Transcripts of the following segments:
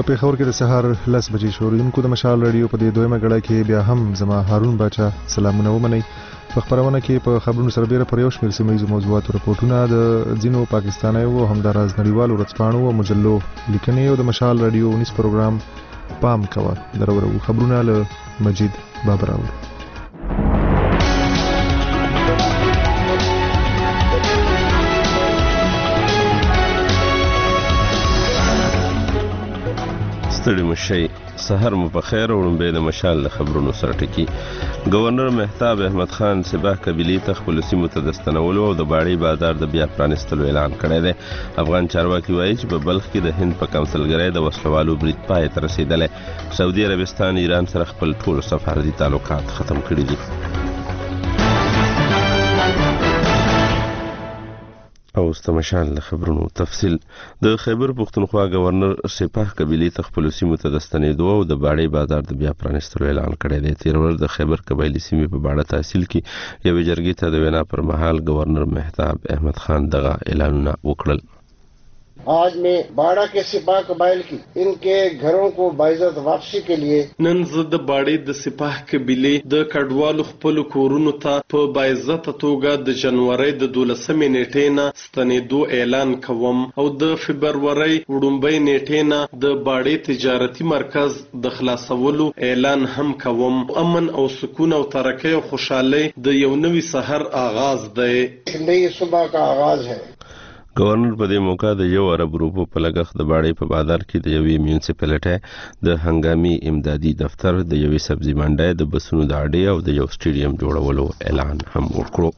په پیښور کې د سهار 10 بجې شوریدونکو د مشال رادیو په دې دویمه غړای کې بیا هم زما هارون باچا سلامونه ومنئ. په خبرونه کې په خبرونو سره بیره پر یو شمېر سیمه ییزو موضوعاتو رپورټونه د ځینو پاکستانیو او همداراز نړیوالو ورځپاڼو او مجلو لیکنې او د مشال رادیو 19 پروګرام پام کوه درورو خبرونه له مجید بابراو. ستړي مشي سحر مو په خیر وړاندې د مشال خبرونو سره ټکی. گورنر مهتاب احمد خان سبا قبيلي ته خپل سیمو ته د ستنولو او د باړي بازار د بیا پرانستلو اعلان کړی دی. افغان چارواکي وایي چې په بلخ کې د هند په کونسلګرۍ د وسلوالو برید پای ته رسیدلی. سعودي عربستان ایران سره خپل ټول سفارتي تعلقات ختم کړي دي. او استمشال خبرونو تفصیل. د خیبر پختونخوا گورنر سپاه قبيلي ته خپل سیمو ته د ستنېدو او د باړي بازار د بیا پرانستلو اعلان کړی دی. تیر ورځ د خیبر قبایلی سیمې په باړه تحصیل کې یو جرګې ته د وینا پر مهال گورنر مهتاب احمد خان دغه اعلانونه وکړل. आज मैं बाड़ा के सिपाह कबाइल की इनके घरों को बाइज्जत वापसी के लिए نن زه د باړې د سپاه قبیلې د کډوالو خپل کورونو ته په باعزت توګه د جنوري د 12 نیټې نه ستنېدو اعلان کوم او د فبرवरी وړومبۍ نیټې نه د باړې تجارتي مرکز د خلاصولو اعلان هم کوم. امن او سکون او ترقۍ او خوشحالي د یو نوي سحر آغاز دی. नई सुबह का आगाज है. گورنر په دې موقع د یو عرب روپو په لګښت د باړې په بازار کې د یوې میونسپالټي د هنګامي امدادي دفتر د یوې سبزی منډۍ د بسونو د اډې او د یو سټیډیم جوړولو اعلان هم وکړو.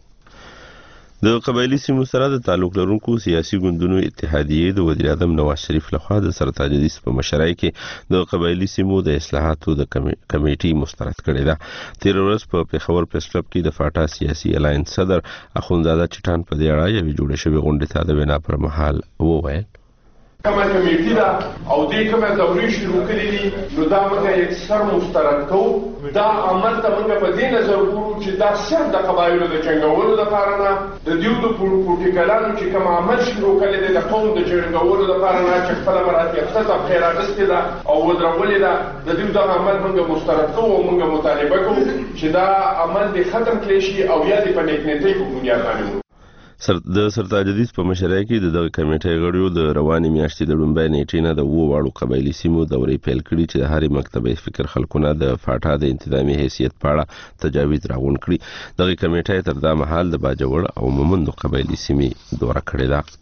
د قبایلی سیمو سره د تعلق لرونکو سیاسي ګوندونو اتحادیه د وزیر اعظم نواز شریف لخوا د سرتاج حدیث په مشرۍ کې د قبایلی سیمو د اصلاحاتو د کمیټې مسترد کړې ده. تیر ورځ په پیښور پریس کلب کې د فاټا سیاسي الاینس صدر اخوندزاده چټان په دې اړه یو جوړ شوی غونډه ته د وینا پر مهال وویل کما کمیټې دا او دې کومه دورې شروع کړې دي نو دا موږ یو سر مسترد کوو. دا عمل ته موږ په دې نظر ګورو چې دا صرف د قبایلو د جنګولو لپاره نه د دیو د پروتوکولانو چې کوم عمل شروع کړي دي د قوم د جنګولو لپاره نه چې خپل مراتب ته خیر اغستې ده او ودرولې ده. د دیو د عمل موږ مسترد کوو او موږ مطالبه کوو چې دا عمل د ختم کړي شي او یا د پنځنیتۍ په بنیاد باندې. د سرتاج حدیث په مشرۍ کې د کمیټې غړیو د رواني میاشتې د لومبۍ نیټې نه د واړو قبایلی سیمو دورې پیل کړي چې د هرې مکتبې فکر خلکونه د فاټا د انتظامی حیثیت په اړه تجاویز راغون کړي. دغه کمیټې تر دا مهال د باجوړ او مومندو قبایلی سیمې دوره کړې ده.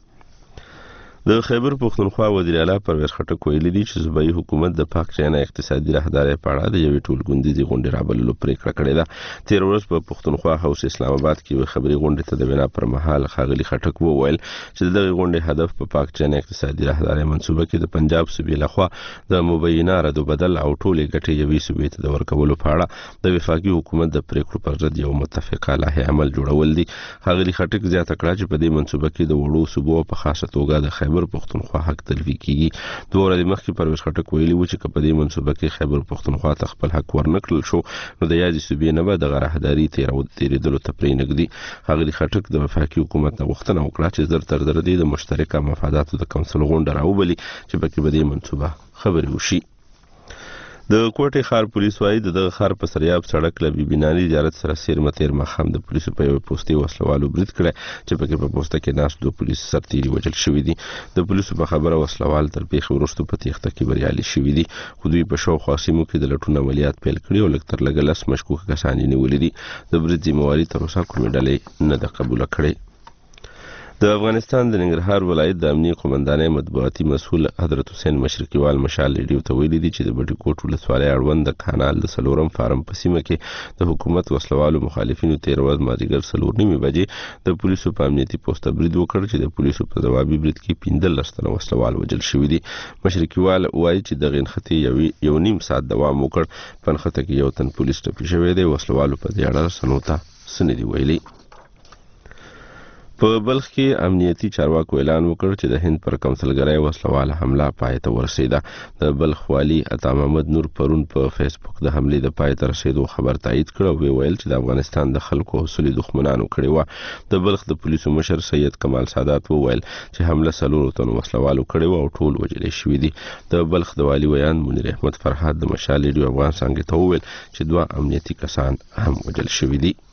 د خیبر پختونخوا وزیر اعلی پرویز خټک ویلي دي چې صوبایي حکومت د پاک چینه اقتصادي راهدارۍ په اړه د یوې ټولګوندیزې غونډې رابللو پریکړه کړې ده. تیر ورځ په پختونخوا هاوس اسلام آباد کې یو خبري غونډې ته د وینا پر مهال ښاغلي خټک وویل چې دغه غونډې هدف په پاک چینه اقتصادي راهدارۍ منصوبه کې د پنجاب صوبې لخوا د مبینه رد بدل او ټولې ګټې یوې صوبې ته د ورکولو په اړه د وفاقي حکومت د پریکړو پر ضد یو متفقه لایحه عمل جوړول دي. ښاغلي خټک زیاته کړه چې په دې منصوبه کې د وړو صوبو په خاصه توګه د خیبر پختونخوا حق تلفي کیږي. دوه ورځې مخکې پرویز خټک ویلي و چې په دې منصوبه کې خیبر پختونخوا ته خپل حق ورنکړل شو نو د یادې صوبې نه به دغه راهداري تیرېدلو ته پرې نږدي. ښاغلي خټک د وفاقي حکومت نه غوښتنه وکړه چې زر تر زره د مشترکه مفاداتو د کونسل غونډه راوبلي چې پکې به دې منصوبه خبرې وشي. د کوټې ښار پولیس وايي دغه ښار په سریاب سړک له بیبیناني زیارت سره سیرمتیر مخام د پولیسو په یو پوستي وسلوالو برید کړی چې پکې په پوسټه کې ناس دوه پولیس سرتیري وژل شوي دي. د پولیسو په خبره وسلوال تر پیښې وروسته په تېښته کې بریالي شوي دي خو دوی په شاوخوا سیمو کې د لټون عملیات پیل کړي او لږ تر لږه 10 مشکوک کسان یې نیولي دي. د برید ذمهواري تر اوسه کومې ډلې نه ده قبوله کړې. د افغانستان د ننګرهار ولایت د امنیه قومندانۍ مطبوعاتي مسؤل حضرت حسین مشرقیوال مشال ریډیو ته ویلي دي چې د بټي کوټ ولسوالۍ اړوند د کانال د سلورم فارم په سیمه کې د حکومت وسلوالو مخالفینو تیر ورځ مازدیګر 4:30 بجې د پولیسو په امنیتي پوسټه برید وکړ چې د پولیسو په ځوابي برید کې 15 تنه وسلوال وژل شوي دي. مشرقیوال وایي چې دغه نښتې یو نیم ساعت دوام وکړ. په نښته کې یو تن پولیس ټپي شوی دی. وسلوالو په دې اړه رسنیو ته څه نه دي ویلي. په بلخ کې امنیتي چارواکو اعلان وکړ چې د هند پر کونسلګرۍ وسلواله حمله پای ته ورسېده. د بلخ والي عطا محمد نور پرون په فیسبوک د حملې د پای ته رسیدو خبر تایید کړ او ویل چې د افغانستان د خلکو اصلي دښمنانو کړی و. د بلخ د پولیسو مشر سید کمال سادات وویل چې حمله 4 تنو وسلوالو کړی و او ټول وژل شوي دي. د بلخ د والي ویان منیر احمد فرحات د مشال ریډیو افغان څنګه ته وویل چې 2 امنیتي کسان هم وژل شوي دي.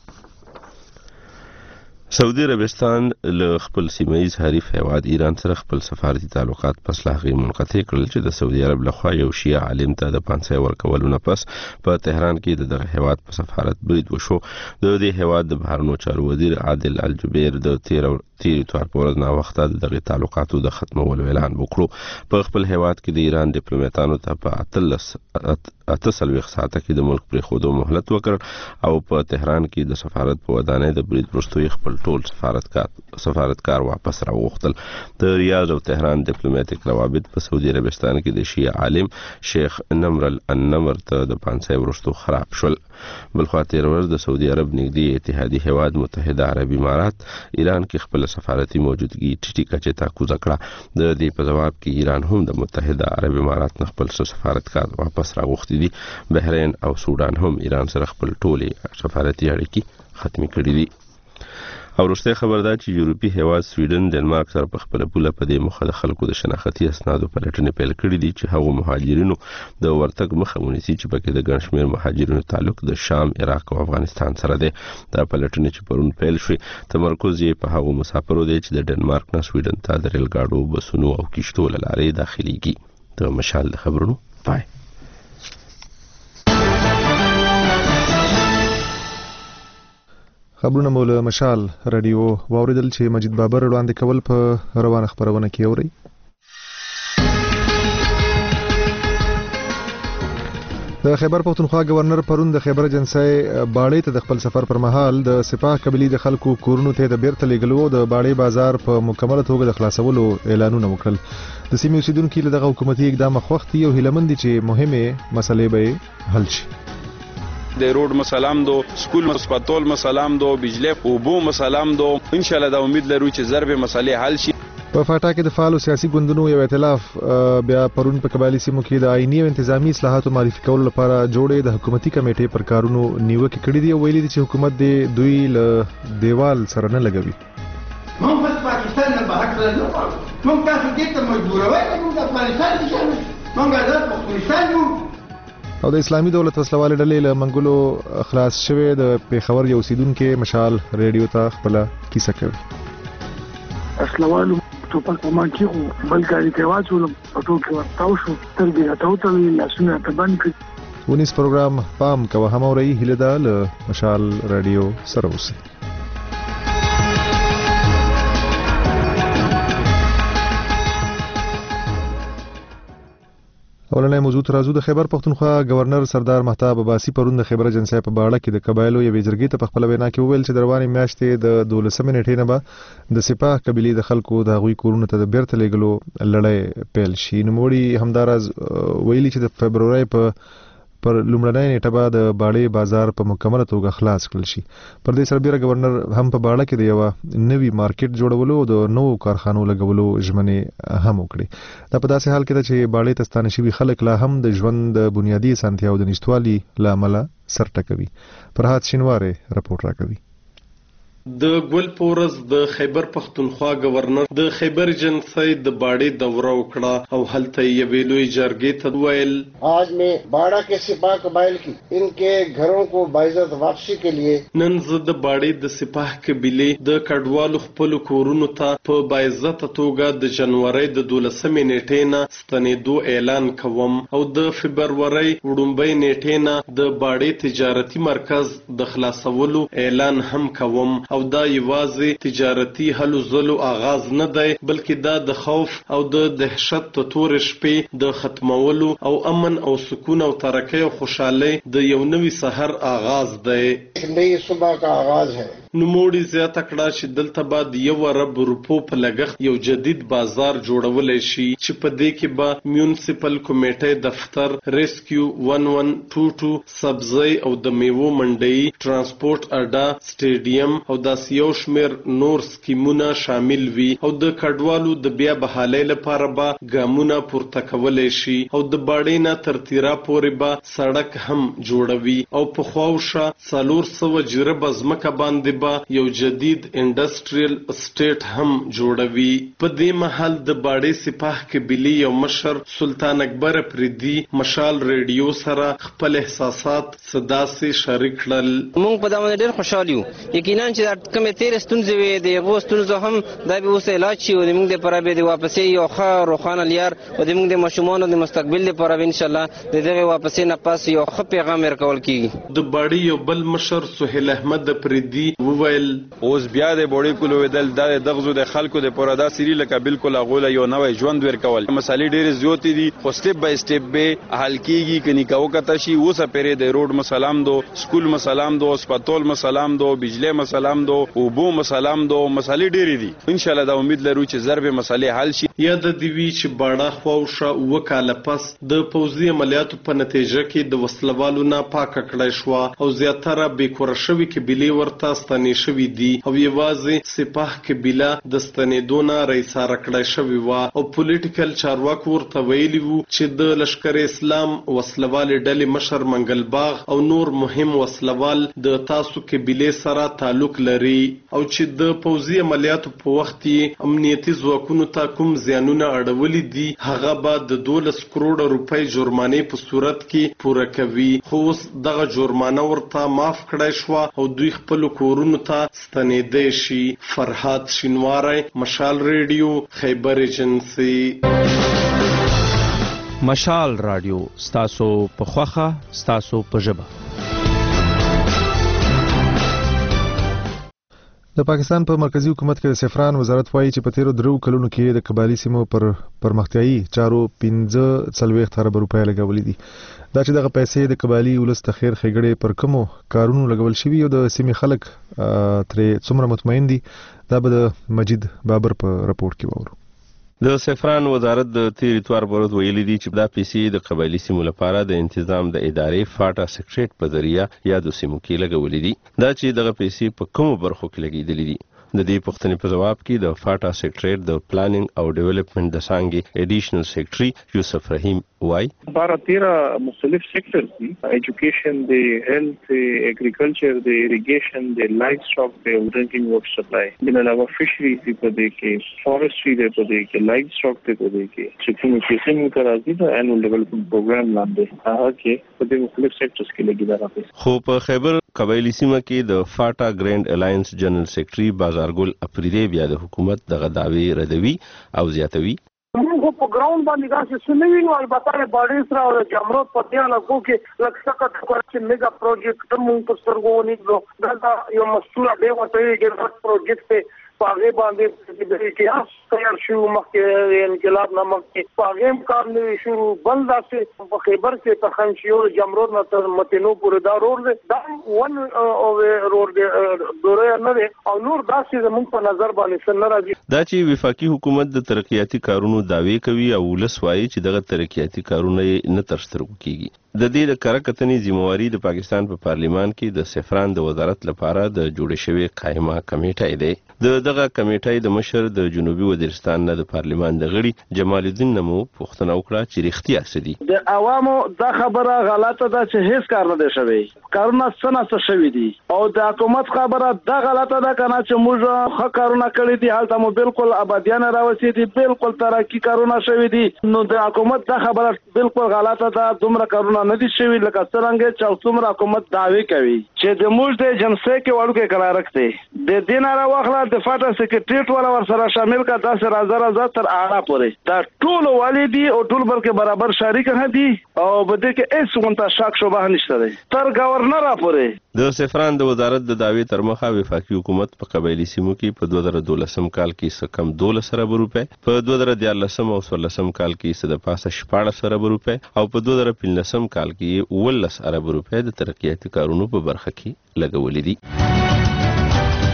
سعودي عربستان له خپل سیمایي حریف هیواد ایران سره خپل سفارتي تعلقات پس لا غي منقطع کړل چې د سعودي عرب لخوا یو شیعه عالم ته د 500 ورکولو نه پس په تهران کې د دغه هیواد په سفارت برید وشو. د دې هیواد د بهرنیو چارو وزیر عادل الجبیر د 13 اتوار په ورځ نا وخته د دغه تعلقاتو د ختمولو اعلان وکړو. په خپل هیواد کې د ایران ډیپلوماټانو ته په 38 ساعته کې د ملک پر خودو مهلت وکړ او په تهران کې د سفارت په ودانۍ د برید وروسته خپل ټول سفارتکار واپس راوغوښتل. د ریاض او تهران ډیپلوماټیک روابط په سعودي عربستان کې د شیعه عالم شیخ نمر النمر ته د 500 وروسته خراب شول. بلخوا تیر ورځ د سعودي عرب نږدې اتحادي هیواد متحده عرب امارات ایران کې خپل سفارتي موجودګي ټیټی کچه ته کوزه کړه. د دې په جواب کې ایران هم د متحده عرب امارات خپل سفارتکار واپس راغوښتي دي. بحرین او سودان هم ایران سره خپل ټولې سفارتي اړیکې ختمي کړې دي. او وروسته خبر ده چې یورپی هیواد سویډن ډنمارک سره په خپل پوله په دې مخه د خلکو د شناختي اسنادو پلټنې پیل کړې دي چې هغو مهاجرینو د ورتګ مخه ونیسي چې پکې د ګڼ شمېر مهاجرینو تعلق د شام، عراق او افغانستان سره دی. دا پلټنې چې پرون پیل شوې تمرکز یې په هغو مسافرو دی چې د ډنمارک نه سویډن ته د ریل ګاډو، بسونو او کشتو له لارې داخليږي. د مشال د خبرونو پای. خبرونه مول مشال رادیو واوریدل چې مجید بابر وړاندې کول په روانه خبرونه کې اوري. د خیبر پختونخوا گورنر پرون د خیبر جنسای باړې ته د خپل سفر پر مهال د سپاه قبلی د خلکو کورونو ته د بیرته لګلو د باړې بازار په مکمل توګه د خلاصولو اعلانونه وکړل. د سیمې اوسیدونکو له دغه حکومتي اقدام خوښتي او هیلمند چې مهمه مسلې به حل شي. د روډ مسالم دو، سکول هسپتال مسالم دو، بجلی او بو مسالم دو. ان شاء الله دا امید لرو چې ضرب مسلې حل شي. په فاټا کې د فعال سیاسي ګوندونو یو ائتلاف بیا پرون په قبایلی سیمو کې د آئینی او انتظامی اصلاحاتو معرفي کولو لپاره جوړې د حکومتي کمیټې پر کارونو نیوکه کړې دي او ویلي دي چې حکومت د دوی له دیوال سره نه لګوي. موږ په پاکستان نه بهر کړل نو موږ تاسو دې ته مجبوروي موږ د افغانستان کې موږ د پاکستان یو. او د اسلامي دولت وسلواله ډلې له منګولو خلاص شوه د پیښور یو اوسیدونکو مشال ریډیو ته خپل کیسه کوي. اسلوالو ټوپک په مان کې بلګاری ته واچول په ټوکې ورتاو شو تر دې ته وتل لاسونه ته باندې کړ. ونیس پروګرام پام کوه هم اوري هله د مشال ریډیو سره اوسئ. اولنې موضوع ترازو د خیبر پختونخوا گورنر سردار مهتاب عباسي پرون د خیبر جنسای په باړه کې د قبایلو یوې جرګې ته په خپل وینا کې وویل چې د روانې میاشتې د 12 نیټې نه به د سپاه قبيلې د خلکو د غوي کورونو ته د بیرته لګلو لړۍ پیل شي. نوموړي همداراز ویلي چې د فبرवरी پر لومړنۍ نیټه به د باړې بازار په مکمل توګه خلاص کړل شي. پر دې سربېره گورنر هم په باړه کې د یو نوي مارکیټ جوړولو او د نوو کارخانو لګولو ژمنې هم وکړي. دا په داسې حال کې ده چې باړې ته ستانه شوي خلک لا هم د ژوند د بنیادي اسانتیاو د نشټوالي له امله سر ټکوي. فرحات شینواره راپورټ راکوي. د ګل پورز د خیبر پختونخوا گورنر د خیبر جنسای د باړې دوره وکړه او هلته یې ویلوي جرګې ته ویل आज मैं बाड़ा के सिपाह कबाइल की इनके घरों को बाइज्जत वापसी के लिए نن زه د باړې د سپاه قبیلې د کډوالو خپل کورونو ته په باعزت توګه د جنوري د 12 نیټې نه ستنېدو اعلان کوم او د فبرवरी وړومبۍ نیټې نه د باړې تجارتي مرکز د خلاصولو اعلان هم کوم او دا یوازې تجارتي هلو ځلو آغاز نه دی بلکې دا د خوف او د دهشت تورې شپې د ختمولو او امن او سکون او ترقۍ او خوشحالۍ د یو نوي سحر آغاز دی. نئی صبح کا آغاز ہے. نوموړي زیاته کړه چې دلته به د 1 ارب روپو په لګښت یو جدید بازار جوړولی شي چې په دې کې به میونسپل کمیټې دفتر، ریسکیو 1122 سبزی او د میوو منډي، ترانسپورت اډا، سټیډیم او داسې یو شمېر نور سکیمونه شامل وي او د کډوالو د بیا بحالۍ لپاره به ګامونه پورته کولی شي او د باړې نه تر تیرا پورې به سړک هم جوړوي او په خواوشه 400 جریبه ځمکه باندې به یو جدید انډسټریل اسټیټ هم جوړوي. په دې مهال د باړې سپاه قبیلې یو مشر سلطان اکبر افریدي مشال ریډیو سره خپل احساسات صداسې شریک کړل. موږ په دا باندې ډېر خوشحال یو، یقینا چې کومې تېرې ستونزې وې د هغو ستونزو هم دا به اوس علاج شي او د موږ دپاره به د واپسې یو ښه روښانه لیار او د موږ د ماشومانو د مستقبل دپاره به انشاءالله د دغې واپسې نه پس یو ښه پیغام ورکول کېږي. د باړې یو بل مشر سهیل احمد افریدي وویل اوس بیا د بوړې کولو ودل د دغزو د خلکو د پوره دا سری لکه بالکل هغه یو نوې ژوند ورکول. مسالې ډېرې زیاتې دي خو سټیپ بای سټیپ به حل کېږي. کني کاو کته شي اوس پرې د روډ مسالم دو، سکول مسالم دو، هسپتال مسالم دو، بجلی مسالم دو، اوبو مسالم دو، مسالې ډېرې دي. ان شاء الله دا امید لرو چې ضرب مسالې حل شي. یا د دیوی چې باړه خواوشه وکاله پس د پوځي عملیاتو په نتیجه کې د وسلوالو نه پاکه کړای شو او زیاتره بیکوره شوي قبیلې ورته ستنې شوي دي او یوازې سپاه قبیله د ستنېدو نه رایساره کړای شوې وه او پولیټیکل چارواکو ورته ویلي وو چې د لشکر اسلام وسلوالې ډلې مشر منګل باغ او نور مهم وسلوال د تاسو قبیلې سره تعلق لري او چې د پوځي عملیاتو په وخت یې امنیتي ځواکونو ته کوم زیانونه اړولي دي هغه به د 12 کروڑ روپۍ جرمانې په صورت کې پوره کوي. خو اوس دغه جرمانه ورته معاف کړای شوه او دوی خپل کورونو ته ستنېدی شي. فرهاد شینواری، مشال ریډیو، خیبر ایجنسي. مشال رادیو ستاسو په خوخه ستاسو په ژبه. د پاکستان په مرکزی حکومت کې د سفران وزارت وایي چې په تیرو 3 کلونو کې د قبایلی سیمو پر پرمختیايي چارو 15 ارب روپۍ لګولې دي. دا چې دغه پیسې د قبایلی ولس د خیر ښېګړې پر کومو کارونو لګول شوي او د سیمې خلک ترې څومره مطمئن دي، دا به د مجید بابر په راپورټ کې وورو. د سفران وزارت د تیر اتوار پروت ویلي دي چې دا پیسې د قبایلی سیمو لپاره د انتظام د ادارې فاټا سیکریټریټ په ذریعہ یا د سیمو کې لګولې دي. دا چې دغه پیسې په کومو برخو کې لګېدلې دي. د دې پوښتنې په جواب کې د فاټا سیکریټریټ د پلانینګ او ډیولپمنٹ د څانګې ایډیشنل سیکریټري یوسف رحیم وای 12-13 مختلف سیکٹرز دي، ایجوکیشن دی، هیلث، ایگریکلچر دی، اریگیشن دی، لایف سٹاک دی، ډرینکینګ واټر سپلای، بل علاوه فشریز دی په دې کې، فارسټري دی په دې کې، لایف سٹاک دی په دې کې، چې کوم کیسې موږ راځي د انوال ډیولپمنٹ پروګرام لاندې هغه کې په دې مختلف سیکټرز کې لګیدا راځي. خو په خیبر قبایلی سیمه کې د فاټا ګرینډ الائنس جنرال سیکریټري بازارګل افریدي بیا د حکومت دغه دعوی ردوي او زیاتوي. موږ په ګراوند باندې داسې څه نه وینو، البته د باډي سره او جمرود په دې علاقو کې لږ څه کار چې میګا پروجیکټ موږ په سترګو ونیسو. دا یو مسؤل دی ورته چې دا پروجیکټ په هغه باندې د احتیاط تیار شو مخکې انقلاب نه مخکې په هغه کار نه شروع بل داسې په خیبر کې تخنشیو جمرود نه تر متنو پورې دا روډ دی، دا ون او روډ دی دوره نه دی او نور داسې زموږ په نظر باندې څه نه راځي. دا چې وفاقي حکومت د ترقیاتي کارونو دعوی کوي او ولس وایي چې دغه ترقیاتي کارونه نه تر سترګو کیږي. د دې د کره کتنې ذمہواری د پاکستان په پارلیمان کې د سفران د وزارت لپاره د جوړ شوی قائمه کمیټه دی. دغه کمیټه د مشر د جنوبي وزیرستان نه د پارلیمان د غړي جمال الدین نمو پوښتنه وکړه چې رښتیا څه دي. د عوامو دا خبره غلطه ده چې هیڅ کار نه دی شوی، کارونه څه شوي دي او د حکومت خبره دا غلطه ده کنه چې موږ ښه کارونه کړي دي، هلته مو بالکل آبادیان راوسی دي، بالکل ترقی کارونه شوي دي. نو د حکومت دا خبره بالکل غلطه ده، دومره کارونه نه دي شوي لکه څرنګه چې څومره حکومت دعوی کوي چې د موږ د جنسي کې وړو کې قرارک دی. د دین را واخله د فاټا سیکریټریټ ولا ور سره شامل کا 10,000 تر اعلی پورې دا ټول والیدي او ټول بلکې برابر شریک نه دي او بده کې هیڅ غونټه شک شوبه نشته دی تر گورنر پورې. د سفران د وزارت د دعوی تر مخه وفاقي حکومت په قبایلی سیمو کې په 2012 کال کې څه کم 12 ارب روپۍ، په 2013 او 14 کال کې څه د پاسه 14 ارب روپۍ او په 2015 کال کې 19 ارب روپۍ د ترقیاتي کارونو په برخه کې لګولې دي.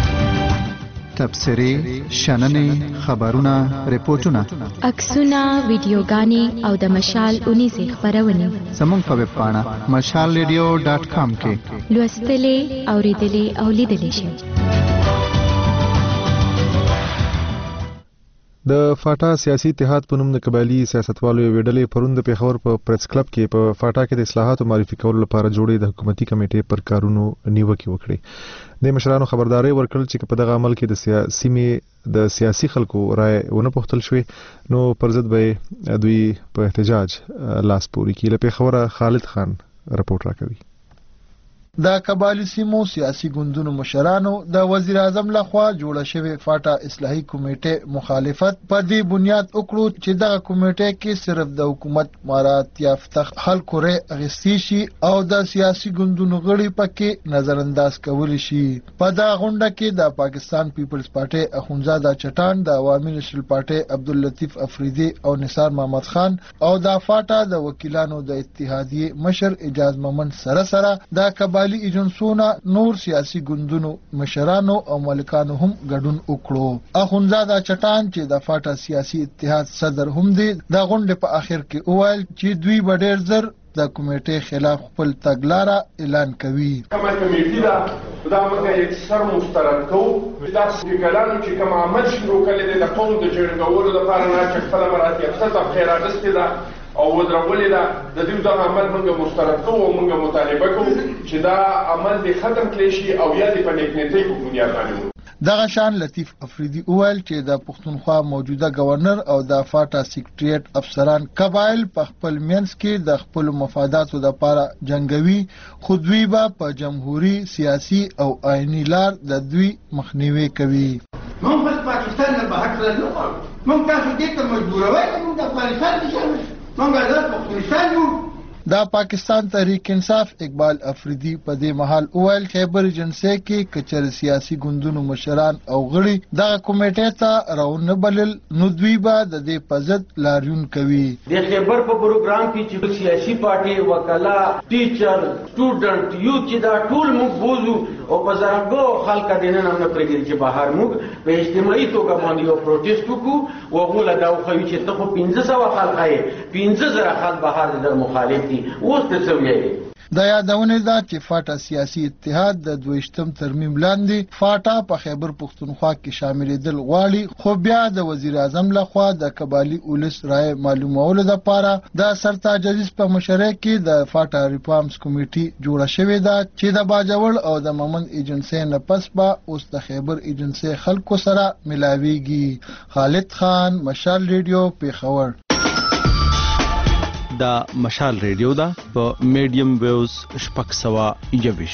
تبصرې شننې خبرونه ریپورتونه عکسونه ویډیوګانې او د مشال اونیزې خپرونې زموږ په ویب پاڼه mashalradio.com کې لوستلې اوریدلې او لیدلې شئ. د فاټا سیاسي اتحاد په نوم د قبایلی سیاستوالو یو ډلې پرون د پیښور په پریس کلب کې په فاټا کې د اصلاحاتو معرفي کولو لپاره جوړې د حکومتي کمیټې پر کارونو نیوکه وکړې. د مشرانو خبرداري ورکړل چې په دغه عمل کې د سیاسي خلکو رائے ونه پوښتل شوې نو پر ضد به دوی په احتجاج لاس پوري کړي. له پیښوره خالد خان رپورټ راکوي. د قبایلی سیمو سیاسي ګوندونو مشرانو د وزیر اعظم لخوا جوړه شوې فاټا اصلاحي کمیټې مخالفت په دې بنیاد وکړو چې دغه کمیټې کې صرف د حکومت مراعات یافته خلکو رې اغستې شي او د سیاسي ګوندونو غړي پکې نظر انداز کولی شي. په دغه غونډه کې د پاکستان پیپلز پارټي اخونزاده چټان، د عوامي نېشنل پارټي عبداللطیف افریدي او نثار محمد خان او د فاټا د وکیلانو د اتحادیې مشر اجاز مومن سره د قبایلی ایجنسونو نور سیاسي ګوندونو مشرانو او مالکانو هم ګډون وکړو. اخونزاده چټان چې د فاټا سیاسي اتحاد صدر هم دی د غونډې په اخر کې وویل چې دوی به ډېر زر د کمیټې خلاف خپل تګلاره اعلان کوي. کومه کمیټې دا موږ یو سر مسترد کوو دا سپیکرانو چې کوم عمل شروع کړي د قوم د جوړولو لپاره نه چې خپل مراتب څخه خیراتسته ده او ودرولې ده د دې د عمل موږ مسترد کوو او موږ مطالبه کوو چې دا عمل د ختم کړي شي او یا د پنیکنټي په بنیاد باندې. دغه شان لطیف افریدي وویل چې د پښتونخوا موجوده گورنر او د فاټا سیکریټریټ افسران قبایل په خپل منځ کې د خپل مفاداتو لپاره جنگوي، خو دوی به په جمهوریت سیاسي او آئینی لار د دوی مخنیوي کوي. موږ بس پاکستان نه به حق نه غواړو، موږ تاسو دې ته مجبوروي چې موږ د افغانستان کې شامل شو. موږ آزاد پښتونستان جوړ. دا پاکستان تحریک انصاف اقبال افریدي په دې محل اویل خیبر ایجنسی کې کچر سیاسي ګوندونو مشران او غړي دغه کمیټې ته راونه بلل نو دوی به د دې په ضد لاریون کوي. د خیبر په پروګرام کې چې سیاسي پارټي وکلا ټیچر سټوډنټ یو چې دا ټول موږ بوزو او په زرګو خلک د نن نه پرېږدي چې بهر موږ په اجتماعي توګه باندې یو پروتست وکړو او غوله دا خو چې ته 1500 خلک یې 15000 خلک بهر د مخالف دي اوس څه ویلي. د یادونه ده چې فاټا سیاسي اتحاد د 22م ترمیم لاندې فاټا په خیبر پښتونخوا کې شاملېدل غواړي، خو بیا د وزیر اعظم لخوا د قبایلی اولس رائے معلومولو لپاره د سرتاج عزیز په مشرۍ کې د فاټا ریفارمز کمیټې جوړه شوې ده چې د باجوړ او د مومند ایجنسی نه پس به اوس د خیبر ایجنسی خلکو سره ملاويږي. خالد خان، مشال ریډیو، پیښور. دا مشال ریډیو دا په میډیم ویوز شپږ سوه یویش.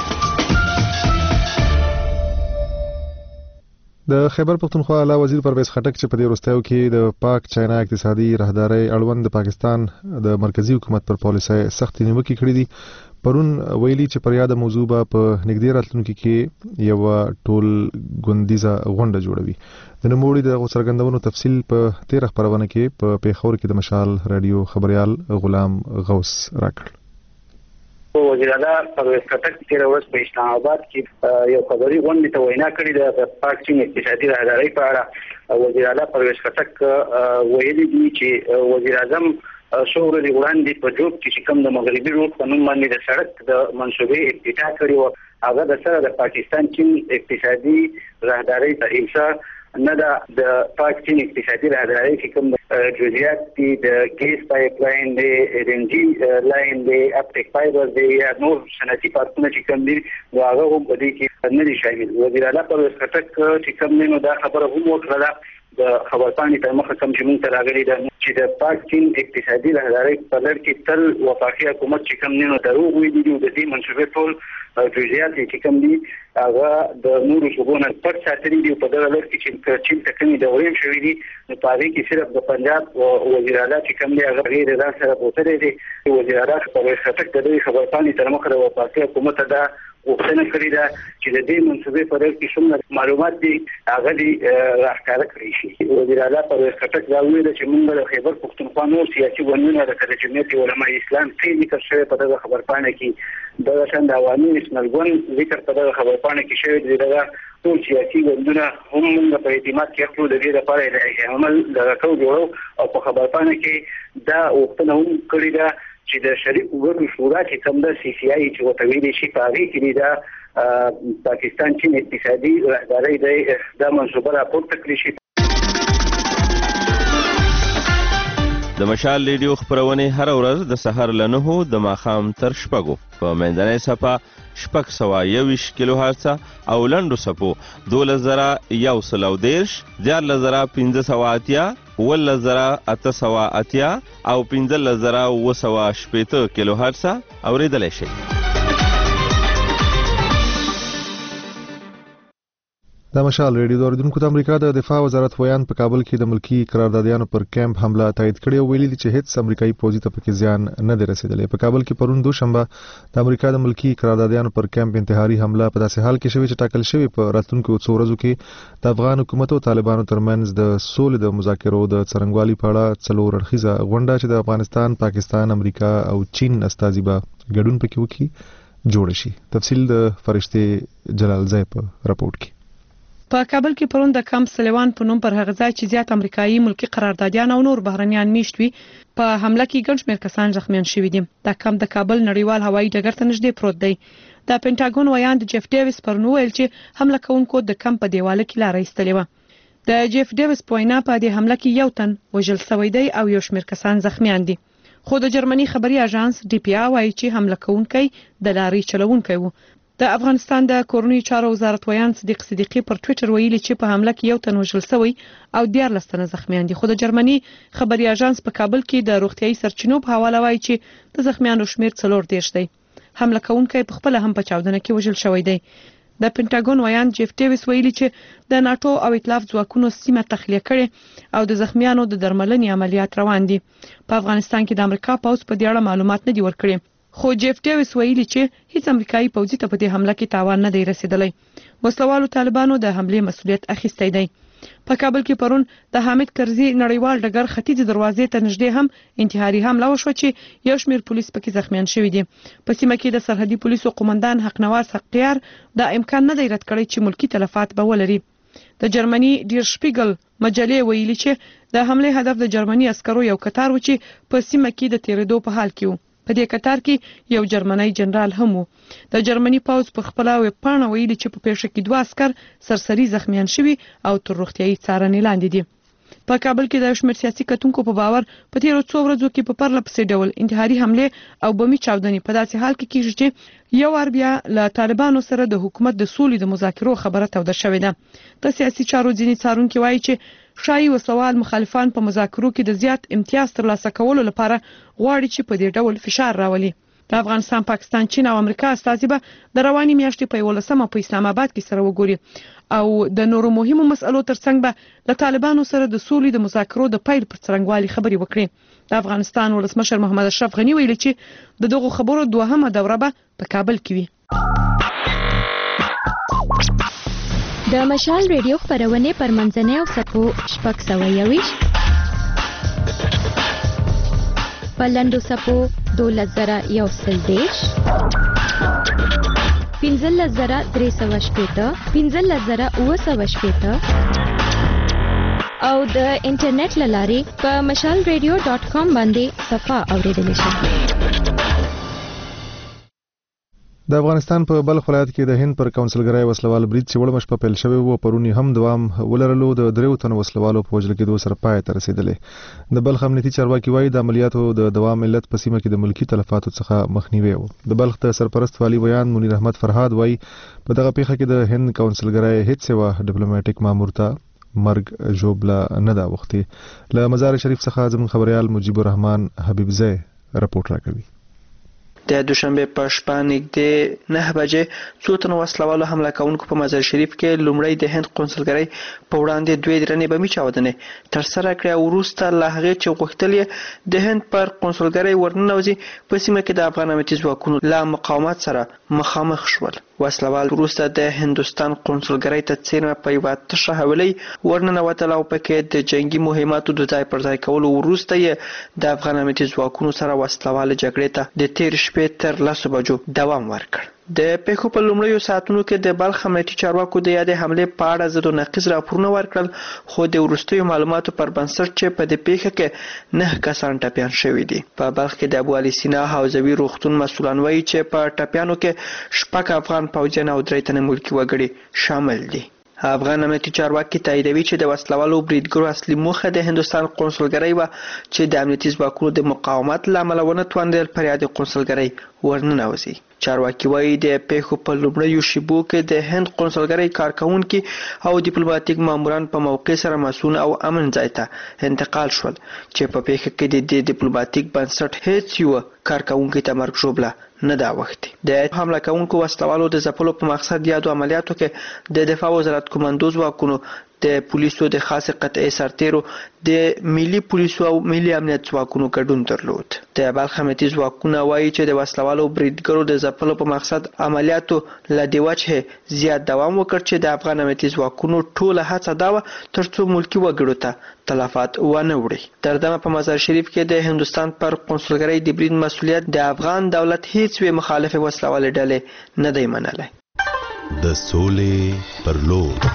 د خیبر پختونخوا اعلی وزیر پرویز خټک چې په دې وروستیو کې د پاک چاینا اقتصادي راهدارۍ اړوند د پاکستان د مرکزی حکومت پر پالیسۍ سخت نیوکې کړې دي، پرون ویلي چې پر یاد موضوع به په نږدې راتلونکي کې یو ټول غونډیزه غونډه جوړوي. د نوموړي د څرګندونو تفصیل په 13 خبرونه کې په پیښور کې د مشال رادیو خبريال غلام غوث راکړ. وزیر اعلی پرویز خټک تیر ورځ په اسلام آباد کې یو خبري غونډه ته وینا کړې ده د پاک چین اقتصادي راهدارۍ په اړه. وزیر اعلی پرویز خټک ویلي دي چې وزیر اعظم شعور دی وړاندې په جوب کې کوم د مغربي روډ په نوم باندې د سړک د منصوبې افتتاح کړی و، هغه د سره د پاکستان چین اقتصادي راهدارۍ ته انشاء نه ده. د پاک چین اقتصادي راهدارۍ کې کوم جزئیات دي د ګیس پایپ لاین دی، LNG لاین دی، اپټیک فایبر دی یا نور صنعتي پارکونه چې کوم دي هغه هم په دې کې نه دي شامل. وزیر اعلی پرویز خټک چې کوم نو دا خبره هم وکړه د خبرپاڼې تر مخه کوم چې موږ ته راغلي ده چې د پاک چین اقتصادي راهدارۍ په لړ کې تل وفاقي حکومت چې کوم نه دروغ ویلي دي او د دې منصوبې ټول جزئیات چې کوم دي هغه د نورو شوبونو پټ ساتلي دي په دغه لړ کې چې چین ته کومې دورې شوې دي نو په هغې کې صرف د پنجاب وزیر اعلی چې کوم دی هغه غیر ځان سره بوتلی دی. وزیر اعلی پرویز خټک د دې خبرپاڼې تر مخه د وفاقي حکومت ته غوښتنه کړې ده چې د دې منصوبې په لړ کې څومره معلومات دي هغه دې راښکاره کړي شي. وزیر اعلی پرویز خټک دا ویل چې موږ د خیبر پښتونخوا نور سیاسي ګوندونه لکه د جمعیت علماء اسلام کې ذکر شوی په دغه خبرپاڼه کې، دغه شان د عوامي نېشنل ګوند ذکر په دغه خبرپاڼه کې شوی دی. دغه ټول سیاسي ګوندونه هم موږ په اعتماد کې خپل د دې لپاره عمل درکو جوړو او په خبرپاڼه کې دا وختونه هم کړی دا چې د شریک ګوندونو شورا چې کوم د سی سی آی چې وته ویلي شي په هغه کې دا پاکستان چین اقتصادي رهبرۍ د منصوبه راپورته کړی شي. د مشال ریډیو خبرونه هر ورځ د سحر له 9 د ماښام تر 6 په منځنۍ صفه 621 کیلو هرتز او لنډو صفو 2113 14580 11880 او 15980 کیلو هرتز اوریدل شي. د مشال ریډیو اوریدونکو د امریکا د دفاع وزارت ویان په کابل کې د ملکی قراردادیانو پر کیمپ حمله تایید کړې او ویلي چې هیڅ امریکایي پوځي ته پکې زیان نه دی رسیدلی. په کابل کې پرون دوشنبه د امریکا د ملکی قراردادیانو پر کیمپ انتحاري حمله په داسې حال کې شوې چې ټاکل شوی په راتلونکو 2 ورځو کې د افغان حکومت او طالبانو ترمنځ د سولې د مذاکرو د څرنګوالي په اړه 4 اړخیزه غونډه چې د افغانستان، پاکستان، امریکا او چین استازي به ګډون پکې وکړي جوړ شي. تفصیل د فرشته جلال زای په راپورټ کې. په کابل کې پرون د کمپ سلیوان په نوم پر هغه ځای چې زیات امریکایي ملکی قراردادیان او نور بهرنیان میشت وي په حمله کې ګڼ شمېر کسان زخمیان شوي دي. دا کمپ د کابل نړیوال هوایي ډګر ته نږدې پروت دی. د پینټاګون ویان د جیف ډیویس پرون ویل چې حمله کوونکو د کمپ په دیواله کې لاره ایستلې وه. د جیف ډیویس په وینا په دې حمله کې یو تن وژل شوی دی او یو شمېر کسان زخمیان دي. خو د جرمني خبري اژانس ډي پی ا وایي چې حمله کوونکی د لارې چلوونکی و. د افغانستان د کورنۍ چارو وزارت ویان صدیق صدیقی پر ټوئیټر ویلي چې په حمله کې یو تن وژل شوی او 14 تنه زخمیان دي. خو د جرمني خبري اژانس په کابل کې د روغتيایي سرچینو په حواله وایي چې د زخمیانو شمیر 4 دی. حمله کوونکی په خپل هم په چاودنه کې وژل شوی دی. د پینټاګون ویان جیف ډیویس ویلي چې د ناتو او ائتلاف ځواکونو سیمه تخلیه کړي او د زخمیانو د درملنې عملیات روان دي. په افغانستان کې د امریکا پوځ په دې اړه معلومات نه دي ورکړي. خو جیف ډیویس ویلي چې هیڅ امریکایي پوځي ته په دې حمله کې تاوان نه دی رسیدلی. وسلوالو طالبانو د حملې مسؤلیت اخیستی دی. په کابل کې پرون د حامد کرزي نړیوال ډګر ختیځ دروازې ته نږدې هم انتحاري حمله وشوه چې یو شمېر پولیس پکې زخمیان شوي دي. په سیمه کې د سرحدي پولیسو قومندان حقنواز حقیار دا امکان نه دی رد کړی چې ملکی تلفات به ولري. د جرمني ډیر شپیګل مجلې ویلي چې د حمله هدف د جرمني عسکرو یو کتار و چې په سیمه کې د تیریدو په حال کې و. په دې کتار کې یو جرمنی جنرال هم و. د جرمني پوځ په خپل ویبپاڼه ویلي چې په پیښه کې 2 عسكر سرسري زخمیان شوي او تر روغتيایي څارنې لاندې دي. په کابل کې د شمېر سیاسي کتونکو په باور په تیرو 2 ورځو کې په پرله پسې ډول انتحاري حمله او بمي چاودنې په داسې حال کې کیږي چې یو ور بیا له طالبانو سره د حکومت د سولې د مذاکرو خبره توده شوې ده. د سیاسي چارو ځینې څارونکو وایي چې شایي وسوال مخالفان په مذاکرو کې د زیات امتیاز ترلاسه کولو لپاره غواړي چې په دې ډول فشار راولي. د افغانستان، پاکستان، چین او امریکا استازي به د رواني میاشتې په 11مه په اسلام آباد کې سره وګوري او د نورو مهمو مسألو ترڅنګ به له طالبانو سره د سولې د مذاکرو د پیل پر څرنګوالي خبري وکړي. د افغانستان ولسمشر محمد اشرف غنی ویلي چې د دغه خبرو دوهمه دوره به په کابل کې وي. د مشال ریډیو خبرونه پر منځنۍ او سپو 621 پلندو سپو 12110 15380 15980 او د انټرنیټ لارې په mashalradio.com باندې صفحه اوریدل شي. د افغانستان په بلخ ولایت کې د هند پر کونسلګرای وسلوال برید چې وړمش په پیل شوی و پرونی هم دوام ولرلو د 3 تنو وسلوالو په وژل کېدو سره پای ته رسیدلې. د بلخ امنیتي چارواکي وایي د عملیاتو د دوام علت په سیمه کې د ملکی تلفاتو څخه مخنیوي و. د بلخ د سرپرست والی بیان منیر احمد فرهاد وایي په دغه پیښه کې د هند کونسلګرای هیڅ سوا ډیپلوماټیک مامور ته مرګ جوبله نه دا وختي. له مزار شریف څخه زموږ خبريال مجيب الرحمن حبیب زئی راپورټ راکوي. د دوشنبه په شپه نږدې 9 بجې څو تنو وسلوالو حمله کوونکو په مزار شریف کې لومړی د هند قونسلګرۍ په وړاندې 2 درنې بمي چاودنې تر سره کړې او وروسته له هغې چې غوښتل د هند پر قونسلګرۍ ورننوځي په سیمه کې د افغان امنیتي ځواکونو له مقاومت سره مخامخ شول. وسلوال وروسته د هندوستان قونسلګرۍ ته څیرمه په یوه تشه حویلۍ ورننوتل او پکې د جنگي مهماتو د ځای پر ځای کولو وروسته یې د افغان امنیتي ځواکونو سره وسلواله جګړې ته د تیر شپې تر 10 بجو دوام ورکړ. د پیښو په لومړیو ساعتونو کې د بلخ امنیتي چارواکو د یادې حملې په اړه ضد و نقیض راپورونه ورکړل، خو د وروستیو معلوماتو پر بنسټ چې په دې پیښه کې 9 کسان ټپیان شوي دي. په بلخ کې د ابو علي سینا حوزوي روغتون مسؤلان وایي چې په ټپیانو کې 6 افغان پوځیان او 3 تنه ملکي وګړي شامل دي. افغان امنیتي چارواکي تاییدوي چې د وسلوالو بریدګرو اصلي موخه د هندوستان قونسلګرۍ وه چې د امنیتي ځواکونو د مقاومت له امله ونه توانېدل پر یادې قونسلګرۍ ورننوځي. چارواکي وایي د پیښو په لومړیو شیبو کې د هند قونسلګرۍ کارکوونکي او ډیپلوماټیک ماموران په موقع سره مسؤل او امن ځای ته انتقال شول چې په پیښه کې د ډیپلوماټیک بنسټ هیڅ یو کارکوونکي ته مرګ ژوبله نه ده اوښتې. د حمله کوونکو وسلوالو د ځپلو په مقصد یادو عملیاتو کې د دفاع وزارت کمانډو ځواکونو، د پولیسو د خاص قطعي سرتیرو، د ملي پولیسو او ملي امنیت ځواکونو ګډون درلود. د بلخ امنیتي ځواکونه وایي چې د وسلوالو بریدګرو د ځپلو په مقصد عملیاتو له دې وجهې زیات دوام وکړ چې د افغان امنیتي ځواکونو ټوله هڅه دا وه ترڅو ملکي وګړو ته تلفات ونه وړي. تر دمه په مزار شریف کې د هندوستان پر قونسلګرۍ د برید مسؤلیت د افغان دولت هیڅ وی مخالف وسلوالې ډلې نه دی منلی. د سولې پر لور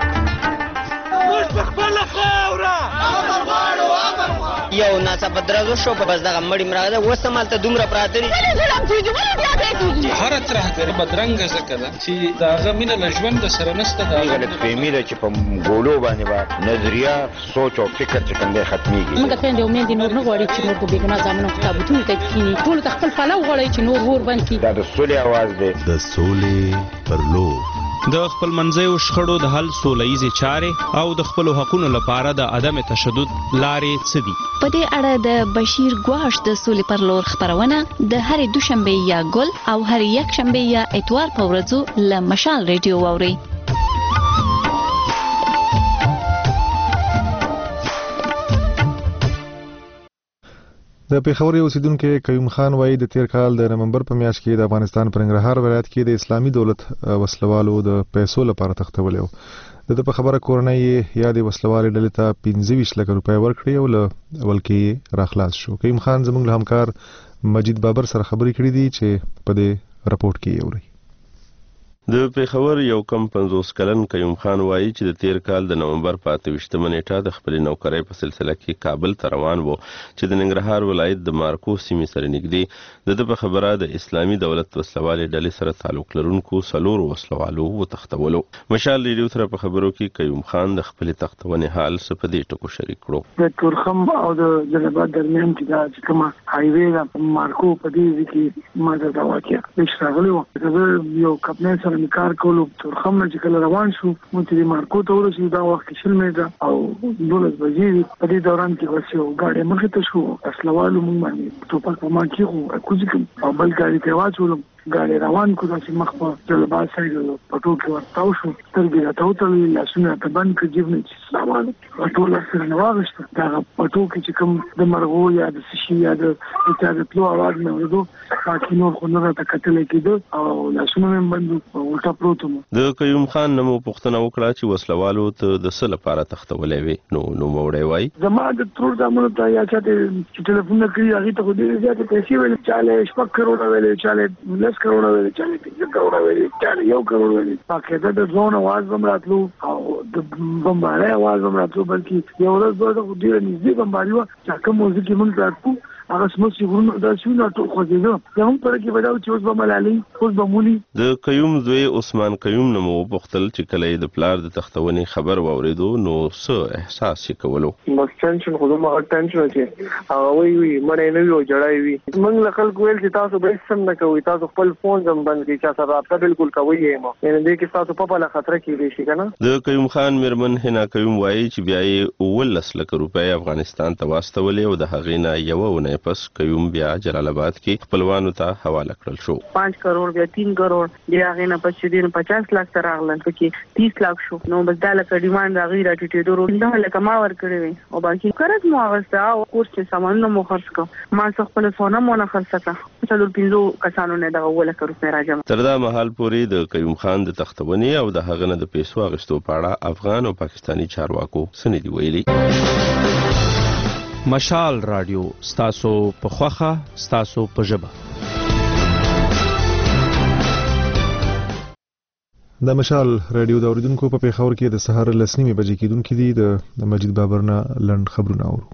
یو ناڅاپه درزو شو په بس دغه مړی مراغه اوس هم هلته دومره پراته دي. هره ترهګري بدرنګه ځکه ده چې د هغه مینه له ژونده سره نشته. دا غلطفهمي ده چې په ګولو باندې به نظریه سوچ او فکر چې کوم دی ختمېږي. موږ ته د امید نور نه غواړي چې نور په بېګناه ځانونه په تابوتونو کې کښېني. ټولو ته خپل پلو غواړي چې نور اور بند کړي. دا د سولې اواز دی. د سولې پر لور د خپل منځیو شخړو د حل سولهییزې چارې او د خپلو حقونو لپاره د عدم تشدد لارې څه دي؟ په دې اړه د بشیر ګواش د سولې پر لور خپرونه د هرې دوشنبې یا ګل او هرې یکشنبې یا اتوار په ورځو له مشال ریډیو واورئ. د پیښور اوسیدونکو قیوم خان وایي د تیر کال د نومبر په میاشت کې د افغانستان په ننګرهار ولایت کې د اسلامي دولت وسلوالو د پیسو لپاره تختولی و. د په خبره کورنۍ یا د وسلوالې ډلې ته 25 لک روپۍ ورکړي او له ولکې راخلاص شو. قیوم خان زموږ له همکار مجید بابر سره خبرې کړې دي چې په دې راپورټ کې یوري. د پیښور یو کم 50 کلن قیوم خان وایي چې د تیر کال د نومبر په 28 نیټه د خپل نوکرۍ په سلسله کې کابل ته روان وو چې د ننګرهار ولایت د مارکو سیمې سره نږدې د په خبره د اسلامي دولت وسلوالې ډلې سره تعلق لرونکو 4 وسلوالو وتښتولو. مشال ریډیو سره په خبرو کې قیوم خان د خپل تختونې حال څه په دې ټکو شریک کړو. د تورخم او د جلبات درمیان چې کومه هایوې ده مارکو په دې کې ما د واقعیا اشتغلو یو کپنې سره کار کولو. تورخم نه چې کله روان شو مو چې مارکو ته ورسېدو دا وخت شل میده او 12 بجې په دې دوران کې ورسېو ګاډي مخې ته شو. اصلوالو مونږ باندې ټوپک په ما کې خو کوزیکم او بل ګاډي ته واچولم. ګاډي روان کو چې مخ په جلبات سایډ پټو کې ورتاو شو. سترګې راته وتړلې، لاسونه ته بند کړ، جیب نه چې سامان ټول سره نه واغشته. دا پټو کې چې کوم د مرغو یا د سشي یا د تلو اواز نه ورېدو باقي نور خو نه راته کتلې کېده او لاسونه مې بند الټا پروت وم. د قیوم خان نمو پوښتنه وکړه چې وسلوالو ته د څه لپاره تختولې وي. نو موړی وایي زما د ترور زامنو ته یا چاته چې ټلیفون کړی هغه ته خو ډېرې زیاتې پیسې ویلې، چاله 6 کروڑه ویلې، چاله 10 کروڑه ویلې، چاله 15 کروڑه ویلې، چاله 1 کروڑ ویلې. باقاعده د ډرون اواز هم راتلو او د بمبارۍ اواز هم راتلو. بلکې یو ورځ به ډېره نږدې بمباري وه چې کوم موضوع کې موږ راتلو هغه سمسي غرونه داسې نه ټول خوځېده. زموږ په کې به دا چې اوس به ملالۍ اوس به مولي. د قیوم زوی عثمان قیوم نه مو وپوښتل چې کله د پلار د تختونې خبر واورېدو نو څه احساس یې کولو. بس ټینشن خو زما ټینشن چې هغه وی مړی نه وي او جړای وي. موږ له خلکو ویل چې تاسو به سم نه کوئ، تاسو خپل فون هم بند کړئ، چا سره رابطه بالکل کوئ یې مو یعنې دې کې تاسو په بله خطره کې دی شي که نه. د قیوم خان میرمن هنا قیوم وایي چې بیا یې 19 لک روپۍ افغانستان ته واستولې او د هغې نه یوه اونۍ پس قیوم بیا جلال آباد کې خپلوانو ته حواله کړل شو. 5 کروڑ بیا 3 کروڑ بیا هغې نه پس چې دی 50 لک ته راغلل، پکې 30 لک شو. نو بس دا لکه ډیمانډ هغې راټیټېدو دا لکه ما ورکړې وې او باقي قرض مو اخیسته او کورس چې سامانونه مو خرڅ کړه. ما څه خپله سونه مو نه خرڅه کړه. 4-5 کسانو نه دغه 2 لک روپۍ راجمع. تر دا مهال پورې د قیوم خان د تختونې او د هغه نه د پیسو اخیستو په اړه افغان او پاکستاني چارواکو څه نه دي ویلي. مشال رادیو ستاسو په خوخه ستاسو په ژبه. د مشال رادیو د اوریدونکو په پیښور کې د سهار 10:30 بجې کېدونکې دي د مجید بابرنا لند خبرونه اورو.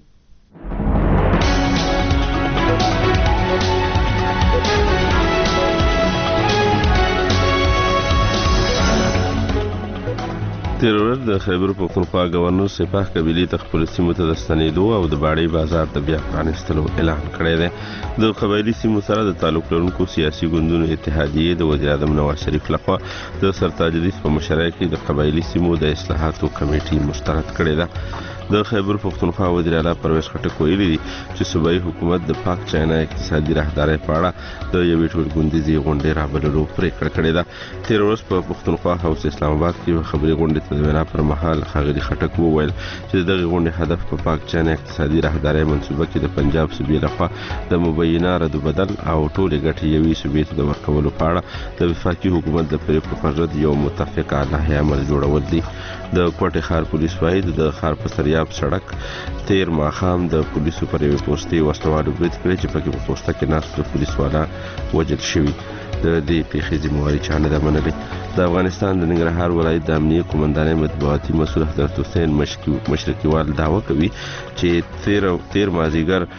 تیر ورځ د خیبر پښتونخوا گورنر سپاه قبيلې ته خپل سیمو ته د ستنېدو او د باړې بازار ته بیا پرانستلو اعلان کړی دی. د قبایلي سیمو سره د تعلق لرونکو سیاسي ګوندونو اتحادیې د وزیر اعظم نواز شریف لخوا د سرتاج رییس په مشرۍ کې د قبایلي سیمو د اصلاحاتو کمیټې مسترد کړې ده. د خیبر پښتونخوا وزیر اعلی پرویز خټک ویلي دي چې صوبایي حکومت د پاک چاینا اقتصادي راهدارۍ په اړه د یوې ټولګوندیزې غونډې رابللو پریکړه کړې ده. تیر ورځ په پښتونخوا هاوس اسلام آباد کې خبري غونډې ته د وینا پر مهال ښاغلي خټک وویل چې دغه غونډې هدف په پاک چاینا اقتصادي راهدارۍ منصوبه کې د پنجاب صوبې لخوا د مبینه رد بدل او ټولې ګټې یوې صوبې ته د ورکولو په اړه د وفاقي حکومت د پریکړو پر ضد یو متفقه لایحه عمل جوړول دي. د کوټه ښار پولیس وايي د ښار په سریاب سړک تیر ماښام د پولیسو پر یوې پوستې وسلوالو برید کړی چې پکې په پوسته کې ناست د پولیس والا وژل شوي. د دې پیښې ذمہواري چا نه ده منلې. د افغانستان د ننګرهار ولایت د امنیه قومندانۍ مطبوعاتي مسؤل حضرت حسین مشرقیوال دعوه کوي چې تیر مازیګر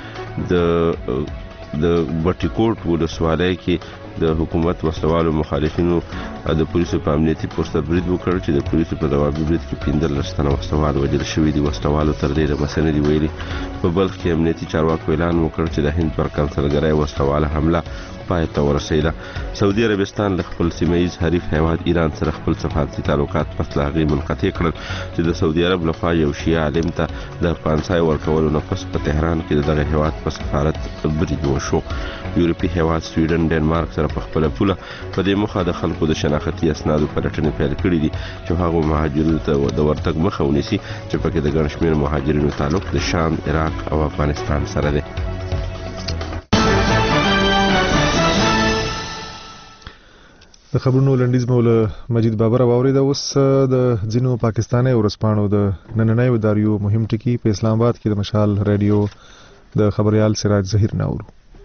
د بټیکوټ ولسوالۍ کې د حکومت وسلوالو مخالفینو د پولیسو په امنیتي پوسټر برید وکړ چې د پولیسو په ځوابي برید کې 15 تنه وسلوال وژل شوي دي. وسلوالو تر ډیره مسنه دی ویلي. په بلخ کې امنیتي چارواکو اعلان وکړ چې د هند پر کنسلګرۍ وسلواله حمله پای ته ورسېده. سعودي عربستان له خپل سیمه‌ایز حریف هیواد ایران سره خپل سفارتي تعلقات پس له هغې منقطع کړل چې د سعودي عرب لخوا یو شیعه عالم ته د پانسای ورکولو نه پس په تهران کې د دغه هیواد په سفارت برید وشو. یورپي هیواد سویډن ډنمارک سره په خپله پوله په دې موخه د خلکو د شناختي اسنادو پلټنې پیل کړي دي چې هغو مهاجرینو ته د ورتګ مخه ونیسي چې پکې د ګڼ شمېر مهاجرینو تعلق د شام، عراق او افغانستان سره دی. د خبرونو لنډیز مولا مجید بابر واورید. اوس د ځینو پاکستاني ورسپانو د نننۍ وداریو مهم ټکی په اسلام آباد کې د مشال رادیو د خبريال سراج ظهیر ناورو.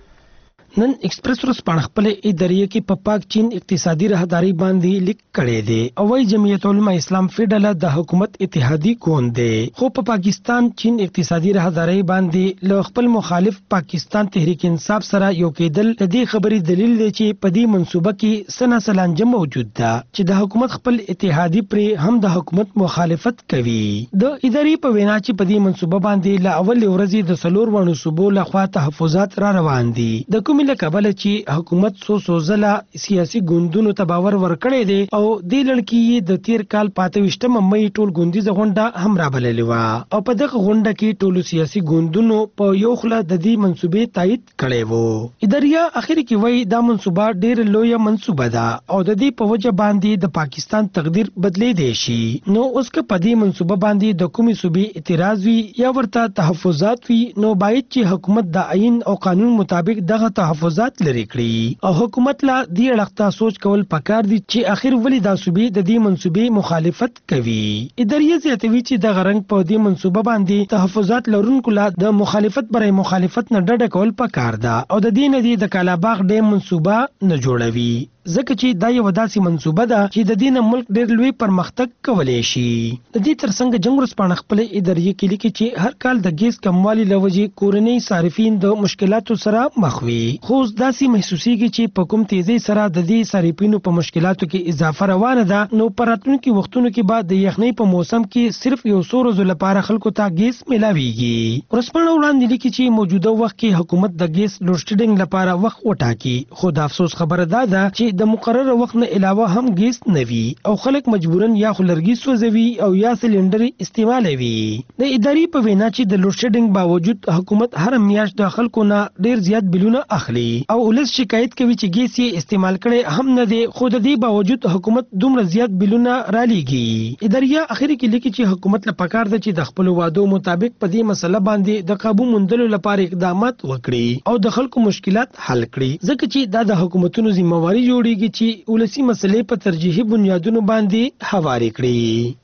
نن ایکسپریس ورسپانه خپل ادارې کې په پاک چین اقتصادي راهداري باندې لیک کړی دی او وايي جمعیت علماء اسلام فدرال د حکومت اتحادی ګوند دی خو په پاکستان چین اقتصادي راهداري باندې له خپل مخالف پاکستان تحریک انصاف سره یو کېدل د دې خبرې دلیل دی چې په دې منصوبه کې سنا سلانجه موجود ده چې د حکومت خپل اتحادی پر هم د حکومت مخالفت کوي. د ادارې په وینا چې په دې منصوبه باندې له اول ورځې د سلور ونو صوبو لخوا تحفظات را روان دي. د کوم له کابل چې حکومت سو ځله سیاسي ګوندونو ته باور ورکړی دی او د لړکی د تیر کال 25 مې ټول ګوندیزه غونډه هم را بللې و او په دغه غونډه کې ټول سیاسي ګوندونو په یو خله د دې منصوبې تایید کړی وو. ادارې اخر کې وایي دا منصوبه ډېر لوی منصوبه ده او د دې په وجه باندې د پاکستان تقدیر بدلې دی شي. نو اوس که په دې منصوبه باندې د کومې صوبې اعتراض وي یا ورته تحفظات وي نو باید چې حکومت د آئین او قانون مطابق دغه تحفظات لري کړی او حکومت لا دې اړخته سوچ کول پکار دي چې اخر ولې د صوبې د دې منصوبې مخالفت کوي. ادارې زیاتوي چې د غرنګ په دې منصوبه باندې تحفظات لرونکو لا د مخالفت برای مخالفت نه ډډه کول پکار ده او د دې نه د کالاباغ ډیم منصوبه نه جوړوي ځکه چې دا یو داسې منصوبه ده چې د دې ملک ډېر لوی پرمختګ کولای شي. د دې ترڅنګ جنگ ورسپانه خپل ادارې کې لیکي چې هر کال د ګیس کموالي لوجې کورنۍ صارفین د مشکلاتو سره مخ وي خو داسې محسوسيږي چې په کوم تیزی سره د دې صارفینو په مشکلاتو کې اضافه روانه ده نو پراتونکو وختونو کې بعد د یخنۍ په موسم کې صرف یو څو ورځې لپاره خلکو ته ګیس ملاويږي. ورسپانه وړاندې لیکي چې موجوده وخت کې حکومت د ګیس لوډ شیډینګ لپاره وخت وټاکي خو د افسوس خبره ده چې د مقرره وخت نه علاوه هم ګیس نوي او خلک مجبورن یا خلرګي سوځوي او یا سلندر استعمالوي. د ادارې په وینا چې د لوډ شیډینګ باوجود حکومت هر میاشت د خلکو نه ډیر زیات بلونه اخلي او ولس شکایت کوي چې ګیس یې استعمال کړي هم نه دي خو د دې باوجود حکومت دومره زیات بلونه را لېږي. ادارې اخر کې لیکي چې حکومت له پکار ده چې د خپل وعدو مطابق په دې مسله باندې د قابو موندلو لپاره اقدامات وکړي او د خلکو مشکلات حل کړي ځکه چې دا د حکومتونو ذمہواری جوړیږي چې ولسی مسلې په ترجیحي بنیادونو باندې حواله کړي.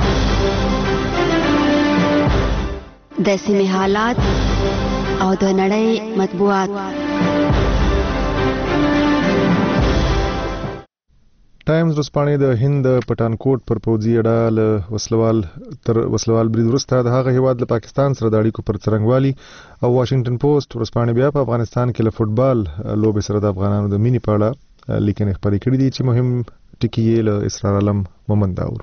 د سیمې حالات او د نړۍ مطبوعات. ټایمز ورځپاڼې د هند پټانکوټ پر پوځي اډه له وسلوال برید وروسته د هغه هیواد له پاکستان سره د اړیکو پر څرنګوالي او واشنگټن پوسټ ورځپاڼې بیا په افغانستان کې له فوټبال لوبې سره د افغانانو د مینې په اړه لیکنې خپرې کړې دي چې مهم ټکي یې له اسرار علم مومند اورو.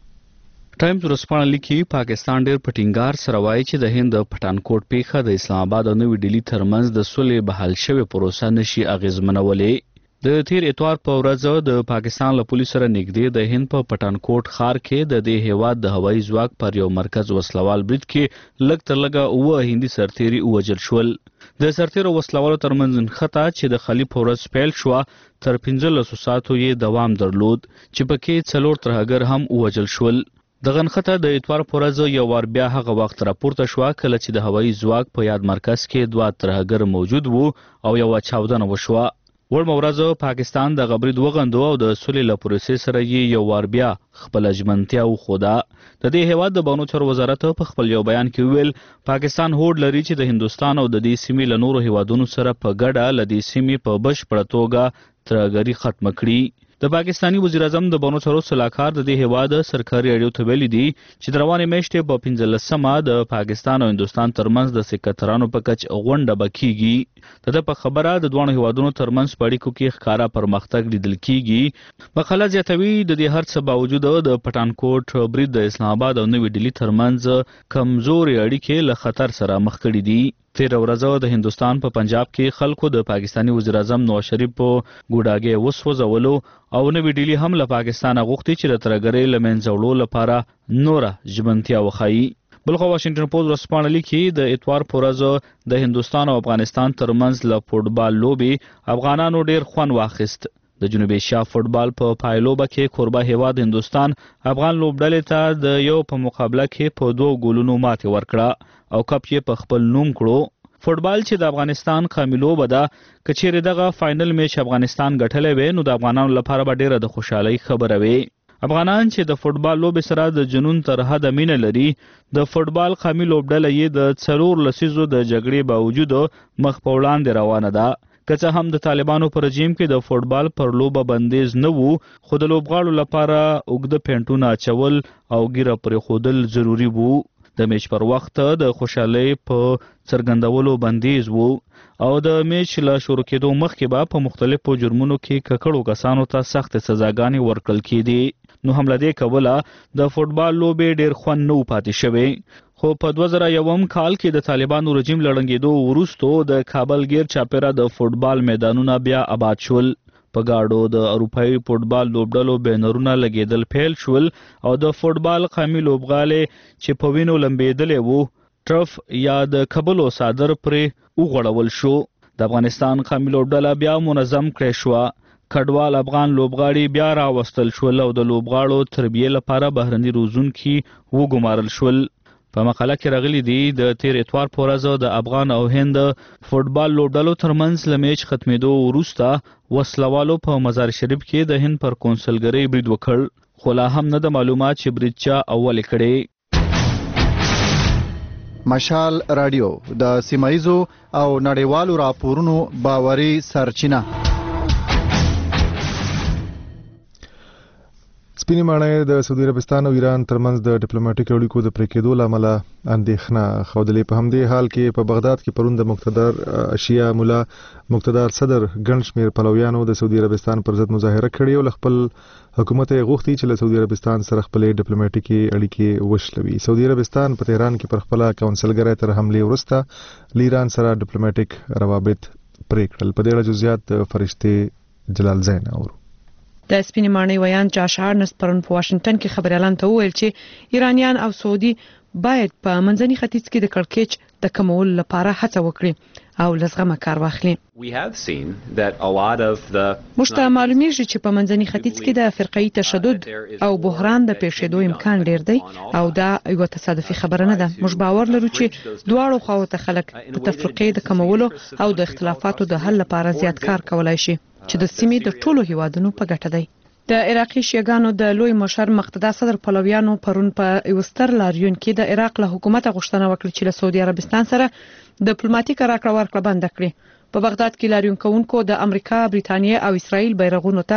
ټایمز ورځپاڼه لیکي پاکستان ډېر په ټینګار سره وایي چې د هند پټانکوټ پیښه د اسلام آباد او نوې ډیلی ترمنځ د صلح بحال شوې پروسه نشي اغیزمنولې. د تیر اتوار په ورځ د پاکستان له پولیسو سره نږدې د هند په پټانکوټ ښار کې د دې هیواد د هوایي ځواک پر یو مرکز وسلوال برید کې لږ تر لږه 9 هندي سرتیري ووژل شول. د سرتیرو وسلوالو ترمنځ نښته چې د خلیف په ورځ پیل شوه تر 15 ساعتو یې دوام درلود چې پکې 4 ترهګر هم ووژل شول. دغه نښته د اتوار په ورځ یو وار بیا هغه وخت راپورته شوه کله چې د هوایي ځواک په یاد مرکز کې 2 ترهګر موجود وو او یو چاودنه وشوه. وړمه ورځ پاکستان د غبرید وغندو او د صلح له پروسې سره یې یو وار بیا خپل ژمنتیا وښوده. د دې هیواد د بانو چارو وزارت په خپل یو بیان کې ویل پاکستان هوډ لري چې د هندوستان او د دې سیمې له نورو هیوادونو سره په ګډه له دې سیمې په بشپړه توګه ترهګري ختمه کړي. د پاکستاني وزیر اعظم د بانو چارو سلاکار د دې هیواد سرکاري اډیو ته ویلي دي چې د روانې میاشتې په 15مه د پاکستان او هندوستان ترمنځ د سکرترانو په کچ غونډه بکیږي. د په خبره د دوه هیوادونو ترمنځ په اړیکو کې ښکارا پرمختګ لیدل کیږي. مقاله زیاتوي د دې هر څه باوجود د پټانکوټ برید د اسلام آباد او نوې ډیلی ترمنځ کمزوري اړیکې له خطر سره مخ کړي دي. تیر ورځ د هندوستان په پنجاب کې خلکو د پاکستاني وزیر اعظم نواز شریف په ګوډاګي وسوځولو او نوې ډیلی هم له پاکستانه غوښتي چې د ترهګرۍ له منځه وړلو لپاره نوره ژمنتیا وښایي. بلخو واشنگټن پوسټ ورځپاڼه لیکي د اتوار په ورځ د هندوستان او افغانستان ترمنځ له فوټبال لوبې افغانانو ډیر خوند واخیست. د جنوبي ایشیا فوټبال په پایلوبه کې کوربه هیواد هندوستان افغان لوبډلې ته د یو په مقابله کې په 2 ګولونو ماتې ورکړه او کپ یې په خپل نوم کړو. فوټبال چې د افغانستان قومي لوبه ده که چیرې دغه فائنل میچ افغانستان ګټلی وي نو د افغانانو لپاره به ډیره د خوشحالۍ خبره وي. افغانان چې د فوټبال لوبې سره د جنون تر حده مینه لري د فوټبال قومي لوبډله یې د 4 لسیزو د جګړې باوجود مخ په وړاندې روانه ده. که څه هم د طالبانو په رژیم کې د فوټبال پر لوبه بندیز نه وو خو د لوبغاړو لپاره اوږده پینټونه اچول او ګیره پرېښودل ضروري وو. د میچ پر وخت د خوشحالۍ په څرګندولو بندیز وو او د میچ له شروع کېدو مخکې به په مختلفو جرمونو کې ککړو کسانو ته سخت سزاګانې ورکړل کېدې. نو هم له دې کبله د فوټبال لوبې ډېر خوند نه پاتې شوی. خو په 2001 کال کې د طالبانو رژیم لړنګېدو وروسته د کابل غیر چاپیره د فوټبال میدانونه بیا آباد شول. په گاډو د اروپایي فوټبال لوبډلو بینرونه لګیدل پیل شول او د فوټبال قومي لوبغالې چې په وینو لمبېدلې وو ټرف یا د کبلو صادر پرې وغوړول شو. د افغانستان قومي لوبډله بیا منظم کړې شوه. کډوال افغان لوبغاړي بیا راوستل شول او د لوبغاړو تربیې لپاره بهرني روزونکي وګمارل شول. په مقاله کې راغلي دي د تیر اتوار په ورځ د افغان او هند فوټبال لوبډلو ترمنځ له میچ ختمېدو وروسته وسلوالو په مزار شریف کې د هند پر کونسلګرۍ برید وکړ خو لا هم نه د معلومات چې برید چا اول کړی. مشال رادیو د سیمایزو او نړیوالو راپورونو باوري سرچینه. سپینې ماڼۍ د سعودي عربستان او ایران ترمنځ د ډیپلوماټیک اړیکو د پرې کېدو له امله اندېښنه ښودلې. په همدې حال کې په بغداد کې پرون د مقتدر شیعه مولا مقتدر صدر ګڼ شمېر پلویانو د سعودي عربستان پر ضد مظاهره کړې او له خپل حکومت یې غوښتي چې له سعودي عربستان سره خپلې ډیپلوماټیکي اړیکې وشلوي. سعودي عربستان په تهران کې پر خپله کونسلګرۍ تر حملې وروسته له ایران سره ډیپلوماټیک روابط پرې کړل. په دې اړه جزئیات فرشتې جلال زین اورو. د سپینې ماڼۍ ویان جاش هارنس پرون په واشنگټن کې خبريالان ته وویل چې ایرانیان او سعودي باید په منځني ختیځ کې د کړکېچ د کمولو لپاره هڅه وکړي او لزغمه کار واخلي. موږ ته معلومیږي چې په منځني ختیځ کې د فرقه‌ای تشدد او بحران د پیښېدو امکان ډیر دی او دا یو تصادفي خبره نه ده. موږ باور لرو چې دواړو خواو ته خلک د تفرقې د کمولو او د اختلافاتو د حل لپاره زیات کار کولای شي چې د سیمې د ټولو هیوادونو په ګټه دی. د عراقي شیعاګانو د لوی مشر مقتدا صدر پلویانو پرون په یوستر لاریون کې د عراق له حکومت غوښتنه وکړه چې له سعودي عربستان سره ډیپلوماټیک راکړه ورکړه بند کړي. په بغداد کې لاریون کوونکو د امریکا، بریتانیا او اسرائیل بیرغونو ته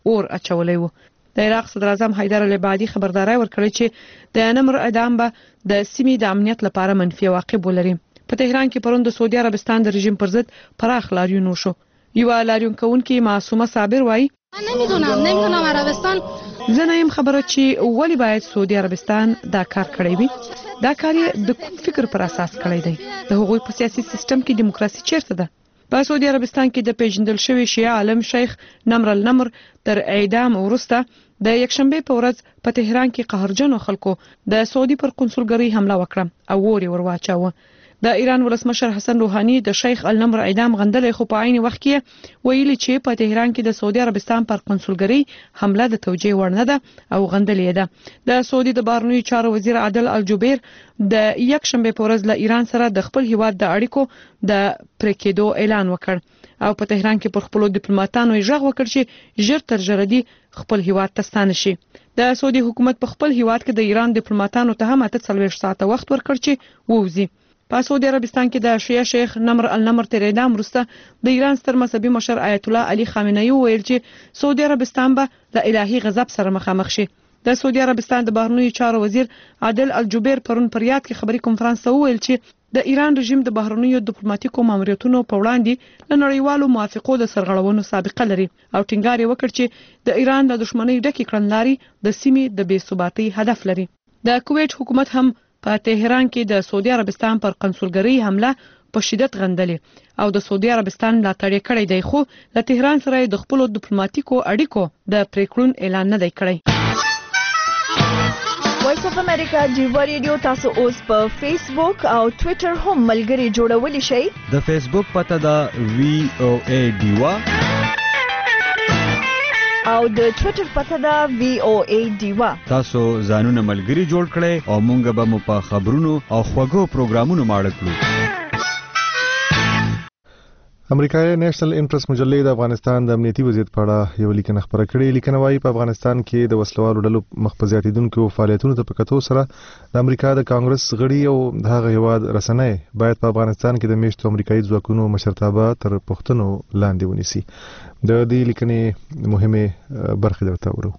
اور اچولې وو. د عراق صدر اعظم حیدر العبادي خبرداري ورکړه چې د نمر اعدام به د سیمې د امنیت لپاره منفي عواقب ولري. په تهران کې پروند د سعودي عربستان د رژیم پر ضد پراخ لاریون وشو. یو لاریون کوونکی معصومه صابر وایي نمیدونم عربستان زه نه يم خبره چې ولی باید سعودي عربستان دا کار کړی وي. دا کار د کوم فکر پر اساس کړی دی؟ د هغوی په سیاسي سیستم کې دیموکراسي چیرته ده؟ په سعودي عربستان کې د پیژندل شوی شیعه عالم شیخ نمر النمر تر اعدام وروسته د یکشنبه په ورځ په تهران کې قهرجنو خلکو د سعودي پر قنصلګری حمله وکړه او وری ورواچاوه. د ایران ولسمشر حسن روحاني د شیخ النمر اعدام غندلې خو په عین وخت کې ویلي چې په تهران کې د سعودي عربستان پر قنصلګری حمله د توجیه وړ نه ده او غندلې ده. د سعودي د بهرنیو چارو وزیر عادل الجبیر د یکشنبه په ورځ له ایران سره د خپل هیواد د اړیکو د پریکېدو اعلان وکړ او په تهران کې پر خپل ډیپلوماټانو یې غږ وکړ چې ژر تر ژره دي خپل هیواد ته ستانه شي. د سعودي حکومت په خپل هیواد کې د ایران ډیپلوماټانو ته هم 48 ساعته وخت ورکړ چې ووزي. په سعودي عربستان کې د شیعه شیخ نمر النمر تر اعدام وروسته د ایران ستر مذهبي مشر آیت الله علي خامنه‌ای ویل چې سعودي عربستان به د الهي غضب سره مخامخ شي. د سعودي عربستان د بهرنیو چارو وزیر عادل الجبیر پرون په ریاض کې خبري کنفرانس ته ویل چې د ایران رژیم د بهرنیو ډیپلوماټیکو ماموریتونو په وړاندې له نړیوالو موافقو د سرغړونو سابقه لري او ټینګار وکړ چې د ایران د دښمنۍ ډکې کړنلاري د سیمې د بې ثباتۍ هدف لري. د کویت حکومت هم په تهران کې د سعودي عربستان پر قنصلګری حمله په شدت غندلې او د سعودي عربستان ملاتړ کړی دی خو د تهران سره د خپل ډیپلوماټیکو اړیکو د پریکړون اعلان نه دی کړی. وایس اف امریکا جیو ریډیو تاسو اوس په فیسبوک او ټوئیټر هم ملګری جوړولی شئ. د فیسبوک پته دا VOA ډیوا او د ټوئیټر پته دا VOA ډیوا. تاسو ځانونه ملګری جوړ کړئ او مونږ به مو په خبرونو او خوږو پروګرامونو ماړه کړو. امریکایي نېشنل انټرست مجلې د افغانستان د امنیتي وضعیت په اړه یو لیکنه خپره کړې. لیکنه وايي په افغانستان کې د وسلوالو ډلو مخ په زیاتیدونکو فعالیتونو ته په کتو سره د امریکا د کانګرس غړي او د هغه هیواد رسنۍ باید په افغانستان کې د میشتو امریکایي ځواکونو مشرتابه تر پوښتنو لاندې ونیسي. د دې لیکنې مهمه برخه درته ورو.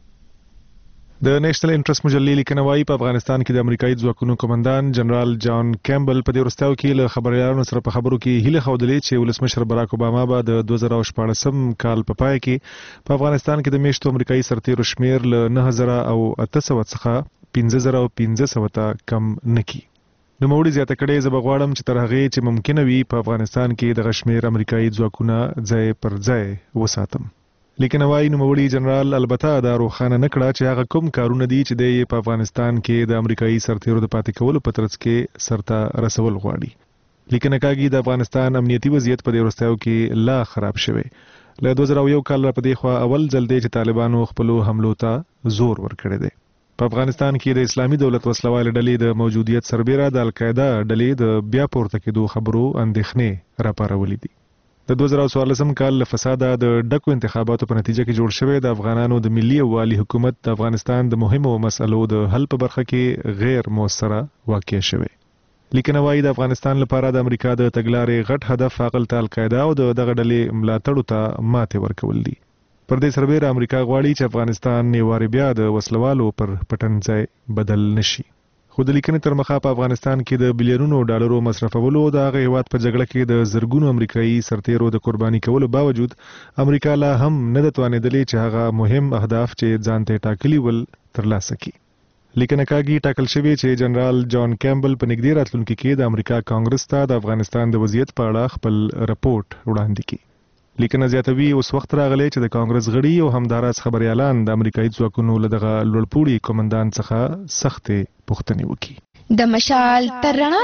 د نېشنل انټرست مجلې لیکنه وايي په افغانستان کې د امریکایي ځواکونو کمانډان جنرال جان کیمبل په دې وروستیو کې له خبريالانو سره په خبرو کې هیله خوده چې ولسمشر باراک اوباما به د 2014 کال په پای کې په افغانستان کې د میشتو امریکایي سرتیرو شمیر له 9800 څخه 15500 ته کم نکړي. نو موړي زیاته کړي زه بغواړم چې تر هغه چې ممکنه وي په افغانستان کې د غشمیر امریکایي ځواکونه ځای پر ځای وساتم. لیکنه وايي نو موړي جنرال البته دا روښانه نکړه چې هغه کوم کارونه دي چې د په افغانستان کې د امریکایي سرتیرو د پاتې کولو په ترڅ کې سرته رسول غواړي. لیکنه کوي د افغانستان امنیتي وضعیت په دې وروستیو کې لا خراب شوی. له 2001 کال په دې خوا اول ځل دی چې طالبانو خپل حملو ته زور ورکړی دی. په افغانستان کې د اسلامي دولت وسلوال ډلې د موجودیت سربېره د القاعده ډلې د بیا پورته کېدو خبرو اندېښنې راپارولې دي. د 2014 کال له فساده د ډکو انتخاباتو په نتیجه کې جوړ شوی د افغانانو د ملي او والي حکومت د افغانستان د مهمو مسلو د حل په برخه کې غیر موثره واقع شوی. لیکنه وايي د افغانستان لپاره د امریکا د تګلارې غټ هدف عقل ته القاعده او دغه ډلې ملاتړو ته ماته ورکول دي. پر دې سربېره امریکا غواړي چې افغانستان نیواري بیا د وسلوالو پر پټنځای بدل نشي. خو د لیکنې تر مخه په افغانستان کې د بلیونونو ډالرو مصرفولو او د هغه هیواد په جګړه کې د زرګونو امریکایي سرتیرو د قرباني کولو باوجود امریکا لا هم نه د توانېدلې چې هغه مهم اهداف چې ځان ته ټاکلي ول ترلاسه کړي. لیکنه کوي ټاکل شوی چې جنرال جان کیمبل په نږدې راتلونکي کې د امریکا کانګرس ته د افغانستان د وضعیت په اړه خپل رپورټ وړاندې کړي. لیکنه زیاتوي اوس وخت راغلی چې د کانګرس غړي او همداراز خبريالان د امریکایي ځواکونو له دغه لوړپوړي کمانډان څخه سختې پوښتنې وکړي. د مشال تر رڼا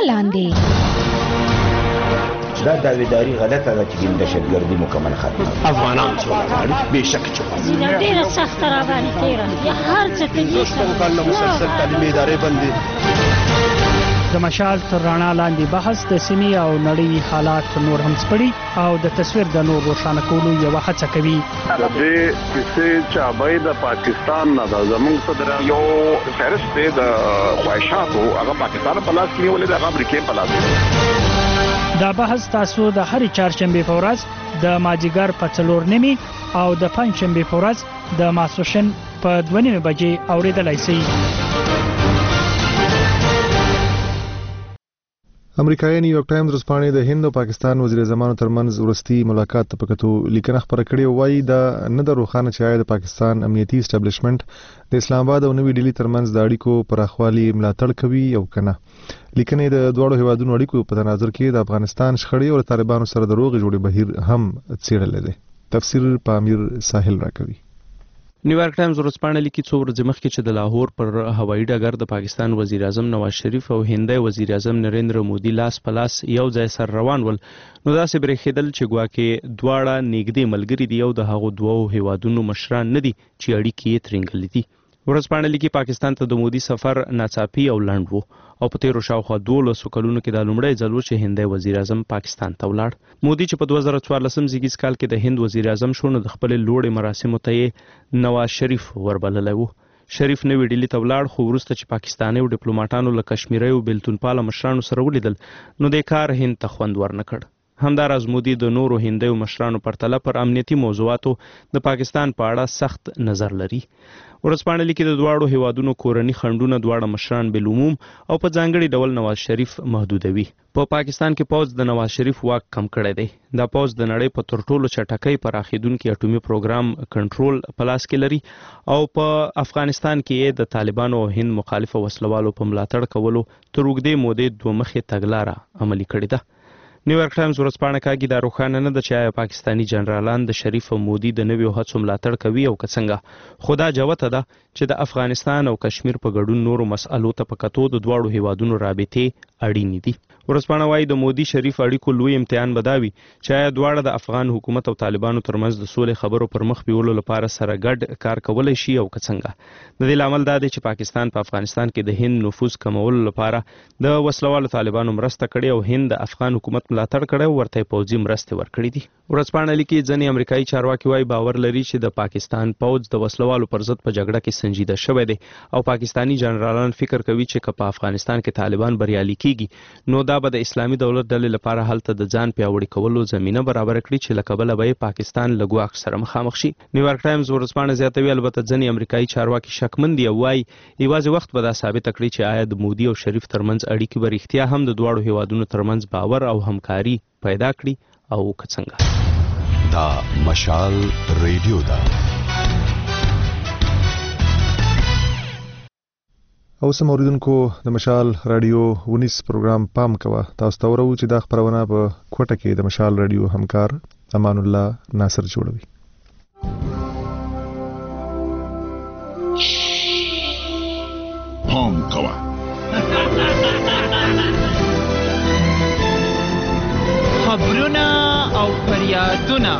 لاندې دا داویداری غلطه ده چې د دهشتګردي مکمل ختمه افغانان څومره بهشکه چې ډیره سخت را باندې تیره یا هر څه ته دوستو کله مسلسل تعلیمي ادارې بندي. د مشال تر رڼا لاندې بحث د سیمې او نړۍ حالات نور هم سپړي او د تصویر د نور روښانه کولو یو هڅه کوي. د دې کیسې چابای د پاکستان نه د زموږ صدر یو فهرست د خواهشاتو هغه پاکستان په لاس کې ولې د امریکای په لاس. دا بحث تاسو د هرې چهارشنبه په ورځ د مازیګر په 4:30 او د پنځشنبه په ورځ د ماسوشن په 2:30 بجې اوریدلای شئ. امریکایي نیویارک ټایمز ورځپاڼې د هند او پاکستان وزیر اعظمانو ترمنځ ورستي ملاقات ته په کتو لیکنه خبره کړې وایي دا نه د روښانه چې د پاکستان امنیتي اسټابلیشمنت د اسلام آباد او نوې ډیلی ترمنځ د اړیکو پراخوالي ملاتړ کوي او کنه. لیکنه د دوړو هیوادونو اړیکو په تناظر کې د افغانستان شخړې او طالبانو سره د روغې جوړې بهیر هم څېړل دي. تفسیر پامیر ساحل راکوي. نیویارک ټایمز ورځپاڼه لیکي څو ورځې مخکې چې د لاهور پر هوایي ډګر د پاکستان وزیر اعظم نواز شریف او هندي وزیر اعظم نریندر مودي لاس په لاس یو ځای سر روان ول نو داسې برېښېدل چې ګواکې دواړه نږدې ملګري دي او د هغو دوو هیوادونو مشران نه دي چې اړیکې یې ترنګلې دي. ورځپاڼه لیکي پاکستان ته د مودي سفر ناڅاپي او لنډ وو او په تیرو شاوخوا 12 کلونو کې د لومړی ځل و چې هندي وزیر اعظم پاکستان ته ولاړ. مودي چې په 2014 زیږیز کال کې د هند وزیر اعظم شو نو د خپل لوړې مراسمو ته نواز شریف وربللی وو. شریف نوې ډیلی ته ولاړ خو وروسته چې پاکستاني او ډیپلوماټانو له کشمیري او بیلتون پاله مشرانو سره ولیدل نو د کار هند ته خوند ورنکړ. همداراز مودي د نورو هندیو مشرانو پرتله پر امنیتي موضوعاتو د پاکستان په اړه سخت نظر لري. ورځپاڼه لیکي د دواړو هیوادونو کورني خنډونه دواړه مشران بالعموم او په ځانګړي ډول نواز شریف محدودوي. په پاکستان کې پوز د نواز شریف واک کم کړی دی. دا پوز د نړۍ په تر ټولو چټکۍ پراخېدونکي اټومي پروګرام کنټرول په لاس کې لري او په افغانستان کې د طالبانو او هند مخالفه وسلوالو په ملاتړ کولو تر اوږدې مودې دوه مخې تګلاره عملي کړې ده. نیویارک ټایمز ورځپاڼه کاږي دا روښانه نه ده چې آیا پاکستاني جنرالان د شریف او مودي د نویو هڅو ملاتړ کوي او که څنګه. خو دا جوته ده چې د افغانستان او کشمیر په ګډون نورو مسألو ته په کتو د دواړو هیوادونو رابطې اړینې دي. ورځپاڼه وایي د مودي شریف اړیکو لوی امتحان به دا وي چې آیا دواړه د افغان حکومت او طالبانو ترمنځ د سولې خبرو پر مخ بیولو لپاره سره ګډ کار کولی شي او که څنګه. د دې لامل دا دی چې پاکستان په افغانستان کې د هند نفوذ کمولو لپاره د وسلوالو طالبانو مرسته کړې او هند د افغان حکومت ملاتړ کړی او ورته پوځي مرستې ورکړې دي. ورځپاڼه لیکي ځینې امریکایي چارواکي وایي باور لري چې د پاکستان پوځ د وسلوالو پر ضد په جګړه کې سنجیده شوی دی او پاکستاني جنرالان فکر کوي چې که په افغانستان کې طالبان بریالي کیږي نو دا به د اسلامي دولت ډلې لپاره هلته د ځان پیاوړي کولو زمینه برابر کړي چې له کبله به پاکستان له ګواښ سره مخامخ شي. نیویارک ټایمز ورځپاڼه زیاتوي البته ځینې امریکایي چارواکي شکمن دي او وایي یوازې وخت به دا ثابته کړي چې آیا د مودي او شریف ترمنځ اړیکې به رښتیا هم د دواړو هیوادونو ترمنځ باور او همکاري پیدا کړي او که څنګه. دا مشال ریډیو ده. او سم اوریدونکو د مشال رادیو 19 پروګرام پام کوه. تاسو ته ورو چې دا خبرونه په کوټه کې د مشال رادیو همکار امان الله ناصر جوړوي. پام کوه. خبرونه او فریادونه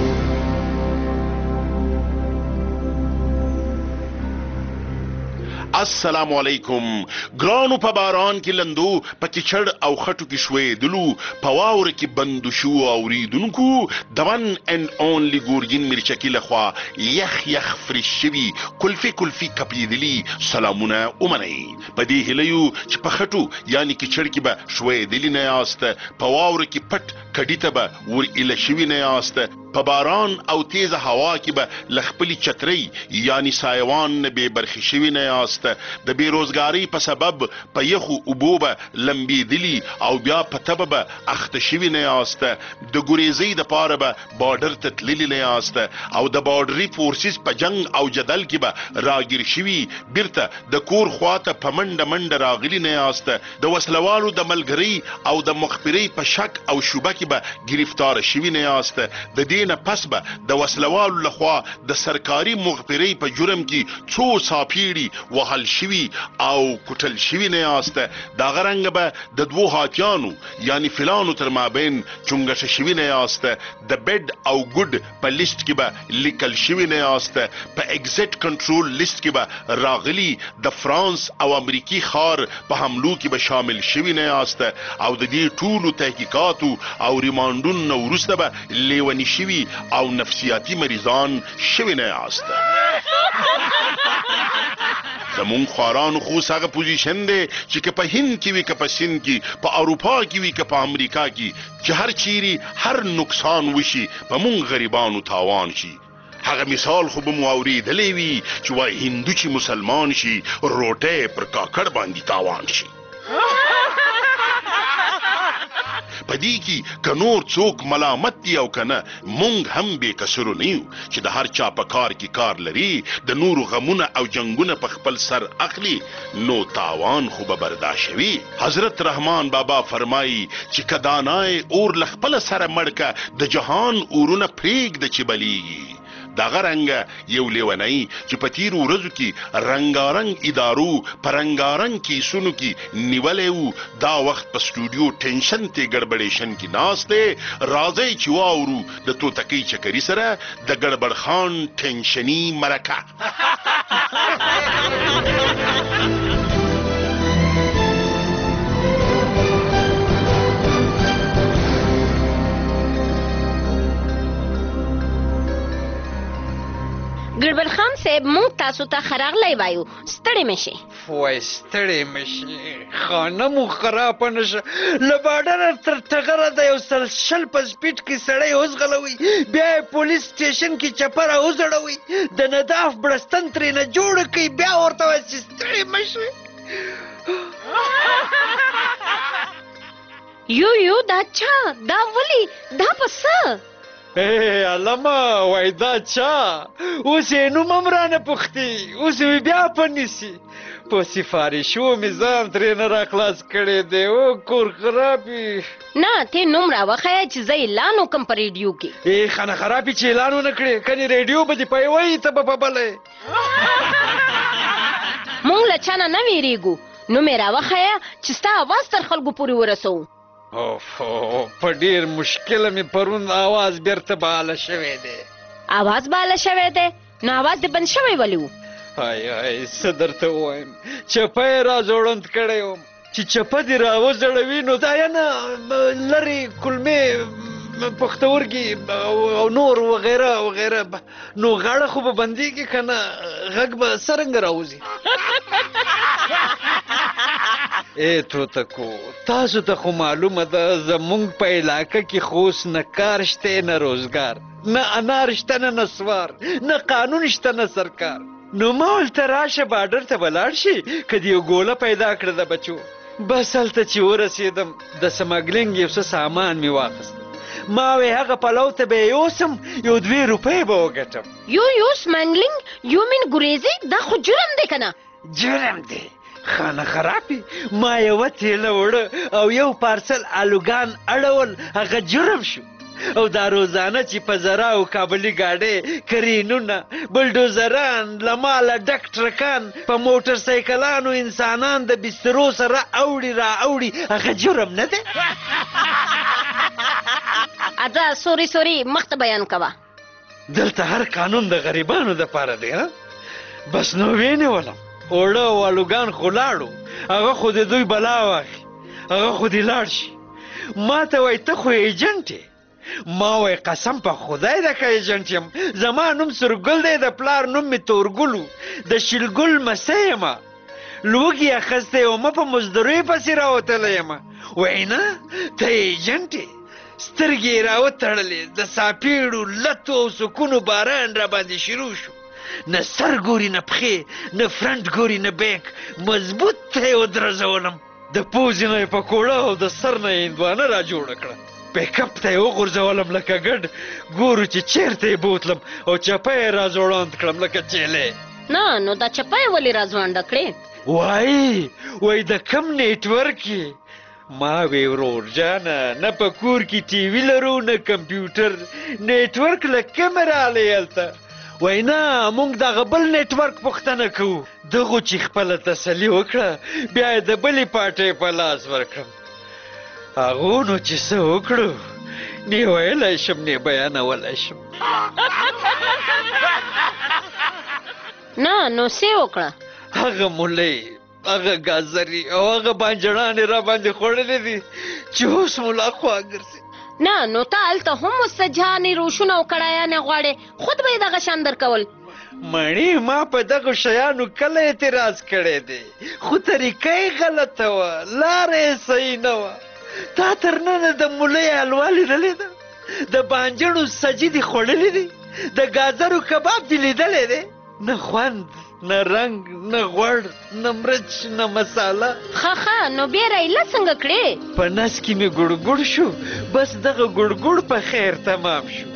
السلام علیکم. ګرانو په باران کې لندو په کچړ او خټو کې شوې دلو په واور کې بند شو اوریدونکو د ون اند اونلی ګورګین مرچکی لخوا یخ یخ فریش شوی کلفي کپیدلی سلامونه اومنئ. په دې هلیو چې په خټو یعنی کچړ کې به شوې دلی نه یاست په واور کې پټ کډی ته به ور اله شوی نه یاست په باران او تیز هوا کې به لخپلی چتري یعنی سایوان به برخي شوی نه یاست د بیروزګاری په سبب په یخو اوبوبه لمبیدلی او بیا په تبه اخته شوی نه یاست د ګریزي د پاره به بارډر ته تللی نه یاست او د بارډري فورسز په جنگ او جدل کې به راګیر شوی بیرته د کور خواته په منډه راغلی نه یاست د وسلوالو د ملګری او د مخبري په شک او شوبه کې به گرفتار شوی نه یاست د دې نه پس به د وسلوالو لخوا د سرکاري مخبري په جرم کې څو صافيړي وهل شوی او کوټل شوی نه یاست دا غرنګ به د دوه هاتیانو یعنی فلانو تر مابین چونګش شوی نه یاست د بیډ او ګډ په لیست کې به لیکل شوی نه یاست په ایگزیټ کنټرول لیست کې به راغلی د فرانس او امریکای خار په حملو کې به شامل شوی نه یاست او د دې ټولو تحقیقاتو او ریمانډون نو ورسته به لیونی شوی او نفسیاتی مریضان شوی نه یاست. زمونږ خوارانو خو هغه پوزیشن دی چې که په هند کې وي که په سند کې په اروپا کې وي که په امریکا کې چې هر چیرې هر نقصان وشي په مونږ غریبانو تاوان شي. هغه مثال خو به مو اورېدلی وي چې وای هندو چې مسلمان شي روټۍ پر کاکړ باندې تاوان شي. پدې کې که نور څوک ملامت دي او کنه مونږ هم بې کسرو نه یو چې د هر چا په کار کې کار لري د نورو غمونه او جنگونه په خپل سر اخلي نو تاوان خو به برداشت وي. حضرت رحمان بابا فرمایي چې که دانای اور له خپله سره مړکه د جهان اورونه پرېږده چې بلیږي. دغه رنګه یو لیونی چې په تیرو ورځو کې رنګارنګ ادارو په رنګارنګ کیسونو کې نیولی وو دا وخت په سټوډیو ټینشن ته ګډبډیشن کې ناست دی. راځئ چې واورو د توتکۍ چکري سره د ګډبډ خان ټینشني مرکه. ګړبړ خان صاحب مونږ تاسو ته خراغلی وایو ستړی مشي. وای ستړی مشي خانه مو خراب نشه له باډره تر ټغره د یو سلسل په سپیډ کې سړی وزغلوي بیا یې پولیس سټیشن کې چپره وزړوي د نداف بړستن ترېنه جوړ کړي بیا ورته وایي چې ستړی مشي. یو دا چا دا ولی دا پسه علامه وای دا چا اوس یې نوم هم رانه پوښتي اوس مې بیا په نیسي په سفارشو مې ځان ترېنه راخلاص کړی دی او کور خراب وي. نه ته نوم راوښیه چې زه اعلان وکړم په ریډیو کې. خانه خراب چې اعلان ونه کړې کنې ریډیو به دې پیوی ته به ببلی. مونږ له چا نه ویریږو نوم یې راوښیه چې ستا اواز تر خلکو پورې ورسوو. په ډیر مشکله مې پرون آواز بیرته باله شوی دی. آواز باله شوی دی نو آواز دې بند شوی ولې و؟ ای څه درته ووایم چپه یې را زوړند کړی وم چې چپه دې را وزړوي نو دا نه لرې کلمې پښتورګي او نور وغیره وغیره نو غاړه خو به بندېږي که نه غږ به څرنګه راوځي. توتکو تاسو ته خو معلومه ده زمونږ په علاقه کې خو اوس نه کار شته نه روزګار نه انار شته نه نسوار نه قانون شته نه سرکار. نو ما ولته راشه باډر ته ولاړ شي که دې یو ګوله پیدا کړه د بچو. بس هلته چې ورسېدم د سمګلینګ یو څه سامان مې واخیست ما وی هغه پلو ته به یوسم یو 2 روپۍ به وګټم. یو سمګلینګ یو من ګریزي دا خو جرم دی که نه؟ جرم دی خانه خرابی ما یوه تیله وړه او یو پارسل آلوګان اړول هغه جرم شو. او دا روزانه چې په زرا او کابلي ګاډۍ کرینونه بلډوزران له ماله ډک ټرکان په موټر سایکلانو انسانان د بسترو سره اوړي را اوړي هغه جرم نه دی؟ اځه سوري مخته بیان کوه. دلته هر قانون د غریبانو دپاره دی. بس نو وینولم اوړه او الوګان خو لاړو هغه خو د دوی بلا واخي هغه خو دې لاړ شي. ما ته وایي ته خو ایجنټ یې. ما وایي قسم په خدای ده که ایجنټ یم زما نوم سورګل دی د پلار نوم مې تورګل و د شلګل مسۍ یمه لوږې اخیستی ومه په مزدورۍ پسې راوتلی یمه. وایي نه ته ایجنټ یې. سترګې یې راوتړلې د ساپیړو لتو او سکونو باران را باندې شروع شو. نه سر ګوري نه پښې نه فرنټ ګوري نه بیک مضبوط ته یې ودرزولم. د پوزې نه یې پکوړه او د سر نه یې هندوانه را جوړه کړه. پیک اپ ته یې وغورځولم لکه ګډ ګورو چې چیرته یې بوتلم او چپه یې را زوړاند کړم لکه چیلې. نه نو دا چپه یې ولې را ځوانده کړې؟ وایي د کم نیټورک یې. ما وی ورور جانه نه په کور کې ټي وي لرو نه کمپیوټر نیټورک له کومه رالی هلته. وای نه مونږ دغه بل نیټورک پوښتنه کوو. دغو چې خپله تسلي وکړه بیا یې د بلې پاټۍ په لاس ورکړم. هغو نو چې څه وکړو نه ویلی شم نه بیانولی شم. نه نو څه وکړه؟ هغه مولۍ هغه ګازري او هغه بانجړانې را باندې خوړلې دي چې اوس ملا خوا ګرځي. نه نو ته هلته هم مستجانې روشونه او کړایانې غواړې خود به یې دغه شان درکول. مړی ما په دغه شیانو کله اعتراض کړی دی خو طریقه یې غلطه وه لاره یې صحیح نه وه تا تر ننه د مولۍ حلوا لیدلې ده د بانجڼو سجي دې خوړلې دي د ګازرو کباب دې لیدلی دی نه خوند نه رنګ نه غوړ نه مرچ نه مساله ښه نو بیا رایله څنګه کړې په نس کې مې ګړګړ شو بس دغه ګړګړ په خیر تمام شو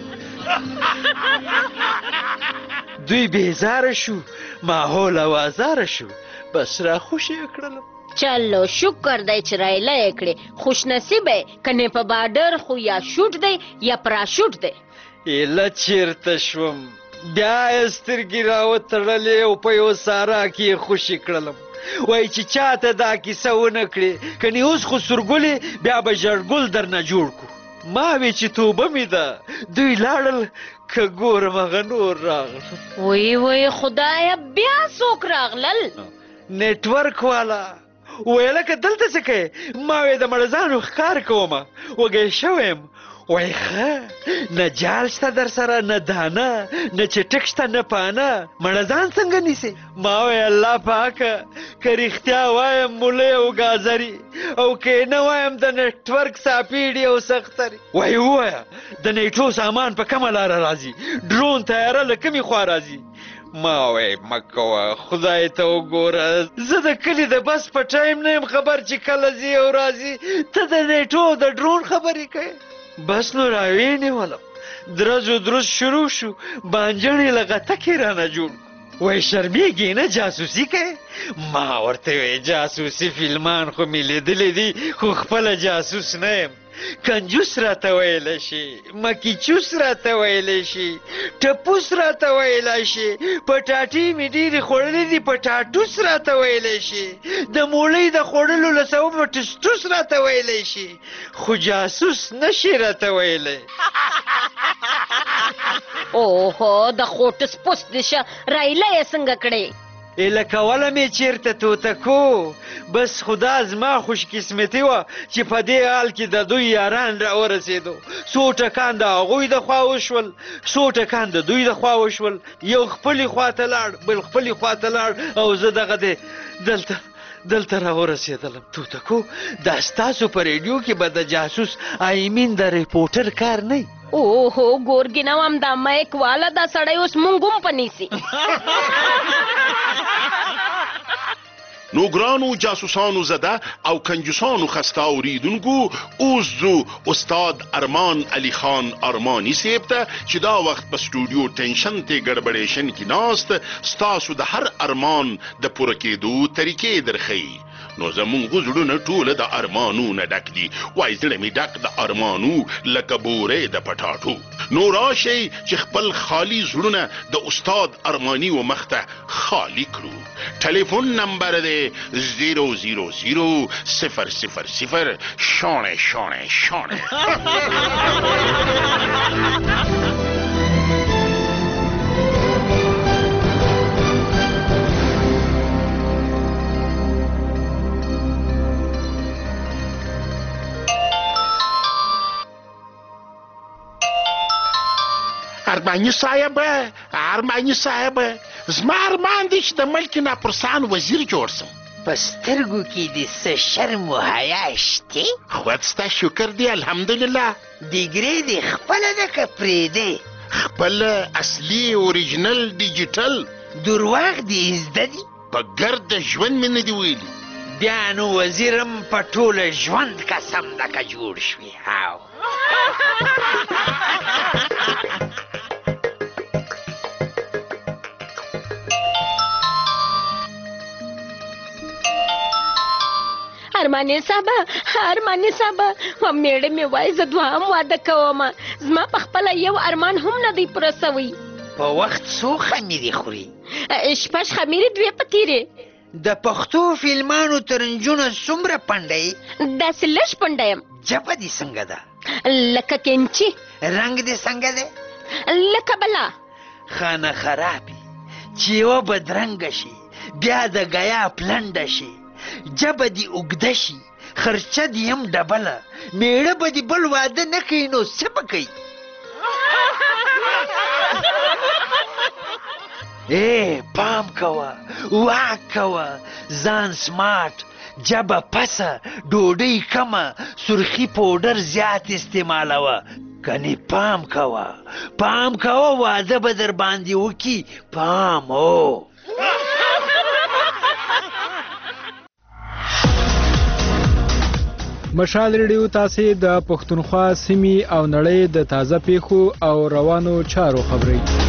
دوی بیزاره شو ماحول اوازاره شو بس را خوشی کړلم چلو شکر دی چې رایله یې کړې خوش نصیبه کنې په بارډر خو یا شوټ دی یا پراشوټ دی ایله چیرته شوم بیا یې سترګې راوتړلې او په یو سارا کې یې خوشي کړلم وایي چې چاته دا کیسه ونه کړې کنې اوس خو سورګلې بیا به ژړګل درنه جوړ کړو ما وی چې توبه مې ده دوی لاړل که ګورم هغه نور راغل وی خدایه بیا څوک راغلل نیټورک والا ویله که دلته څه کوې ما وی د مړزانو ښکار کومه وږی شوی یم وای ښه نه جال شته در سره نه دانه نه چټک شته نه پانه مړزان څنګه نیسې ما وی الله پاکه که رښتیا وایم مولۍ او ګازري او که نه وایم د نیټورک ساپیډي او سختري وای ووایه د نیټو سامان په کومه لاره راځي ډرون تیاره له کومې خوا راځي ما وی مکوه خدای ته وګوره زه د کلي د بس په ټایم نه یم خبر چې کله ځي او راځي ته د نیټو د ډرون خبرې کوې بس نو راوینیولم درز شروع شو بانجڼې له غتکې رانه جوړ وای شرمیږي نه جاسوسي کوې ما ورته وی جاسوسي فلمان خو مې لیدلی دي خو خپله جاسوس نه یم کنجوس راته ویلی شي مکیچوس راته ویلی شي ټپوس راته ویلی شي پټاټې مې ډېرې خوړلې دي پټاټوس راته ویلی شي د موړۍ د خوړلو له سببه ټسټوس راته ویلی شي خو جاسوس نشي راته ویلی اوهو د خوټس پوس دې شه رایله یې څنګه کړې لکه وله مې چیرته توتکو بس خدا زما خوش قسمتي وه چې په دې حال کې د دوی یاران راورسېدو څو ټکان د هغوی د خوا وشول څو ټکان د دوی د خوا وشول یو خپلې خواته لاړ بل خپلې خواته لاړ او زه دغه دی دلته راورسېدلم توتکو دا ستاسو په ریډیو کې به د جاسوس آیمین د ریپورټر کار نه اوهو ګورګینوم دا مایک والا دا سړی اوس مونږ هم په نیسي نو ګرانو جاسوسانو زده او کنجوسانو خسته اوریدونکو اوس ځو استاد ارمان علي خان ارماني صاحب ته چې دا وخت په سټوډیو ټینشن ته ګډبډیشن کې ناست ستاسو د هر ارمان د پوره کېدو طریقې درښیي نو زمونږ زړونه ټوله د ارمانونه ډک دي وای زړه مې ډک د ارمانو لکه بورې د پټاټو نو راشئ چې خپل خالي زړونه د استاد ارماني و مخته خالی کړو ټلیفون نمبر دی 000 شانه ارماني صاحب زما ارمان دی چې د ملک ناپرسان وزیر جوړ سم په سترګو کې دې څه شرم و حیا شته خدای ستا شکر دی الحمدلله ډیګرې دې خپله ده که پرېږدې خپل اصلي اوریجنل ډیجیټل درواغ دې زده دي په ګرد ژوند مې نه دي ویلي بیا نو وزیرم په ټوله ژوند قسم لکه جوړ شوې هاو ارماني صاحب میړه مې وای زه دوهم واده کوم زما په خپله یو ارمان هم نه دی پوره سوی په وخت څو خمیرې خوري شپږ خمیرې 2 په تیرې د پښتو فلمانو ترنجونه څومره پنډه یې داسې لږ پنډه یم جبه دې څنګه ده لکه کینچي رنګ دې څنګه دی لکه بلا خانه خرابې چې یوه بدرنګه شي بیا د ګیا پلنډه شي جبه دې اوږده شي خرچه دې هم ډبله میړه به دې بل واده نه کوي نو څه به کوي پام کوه واک کوه ځان سمارټ جبه پسه ډوډۍ کمه سرخی پوډر زیات استعمالوه کنی پام کوه واده به در باندې وکي پام او مشال ریډیو تاسو د پښتونخوا سیمې او نړۍ د تازه پیښو او روانو چارو خبري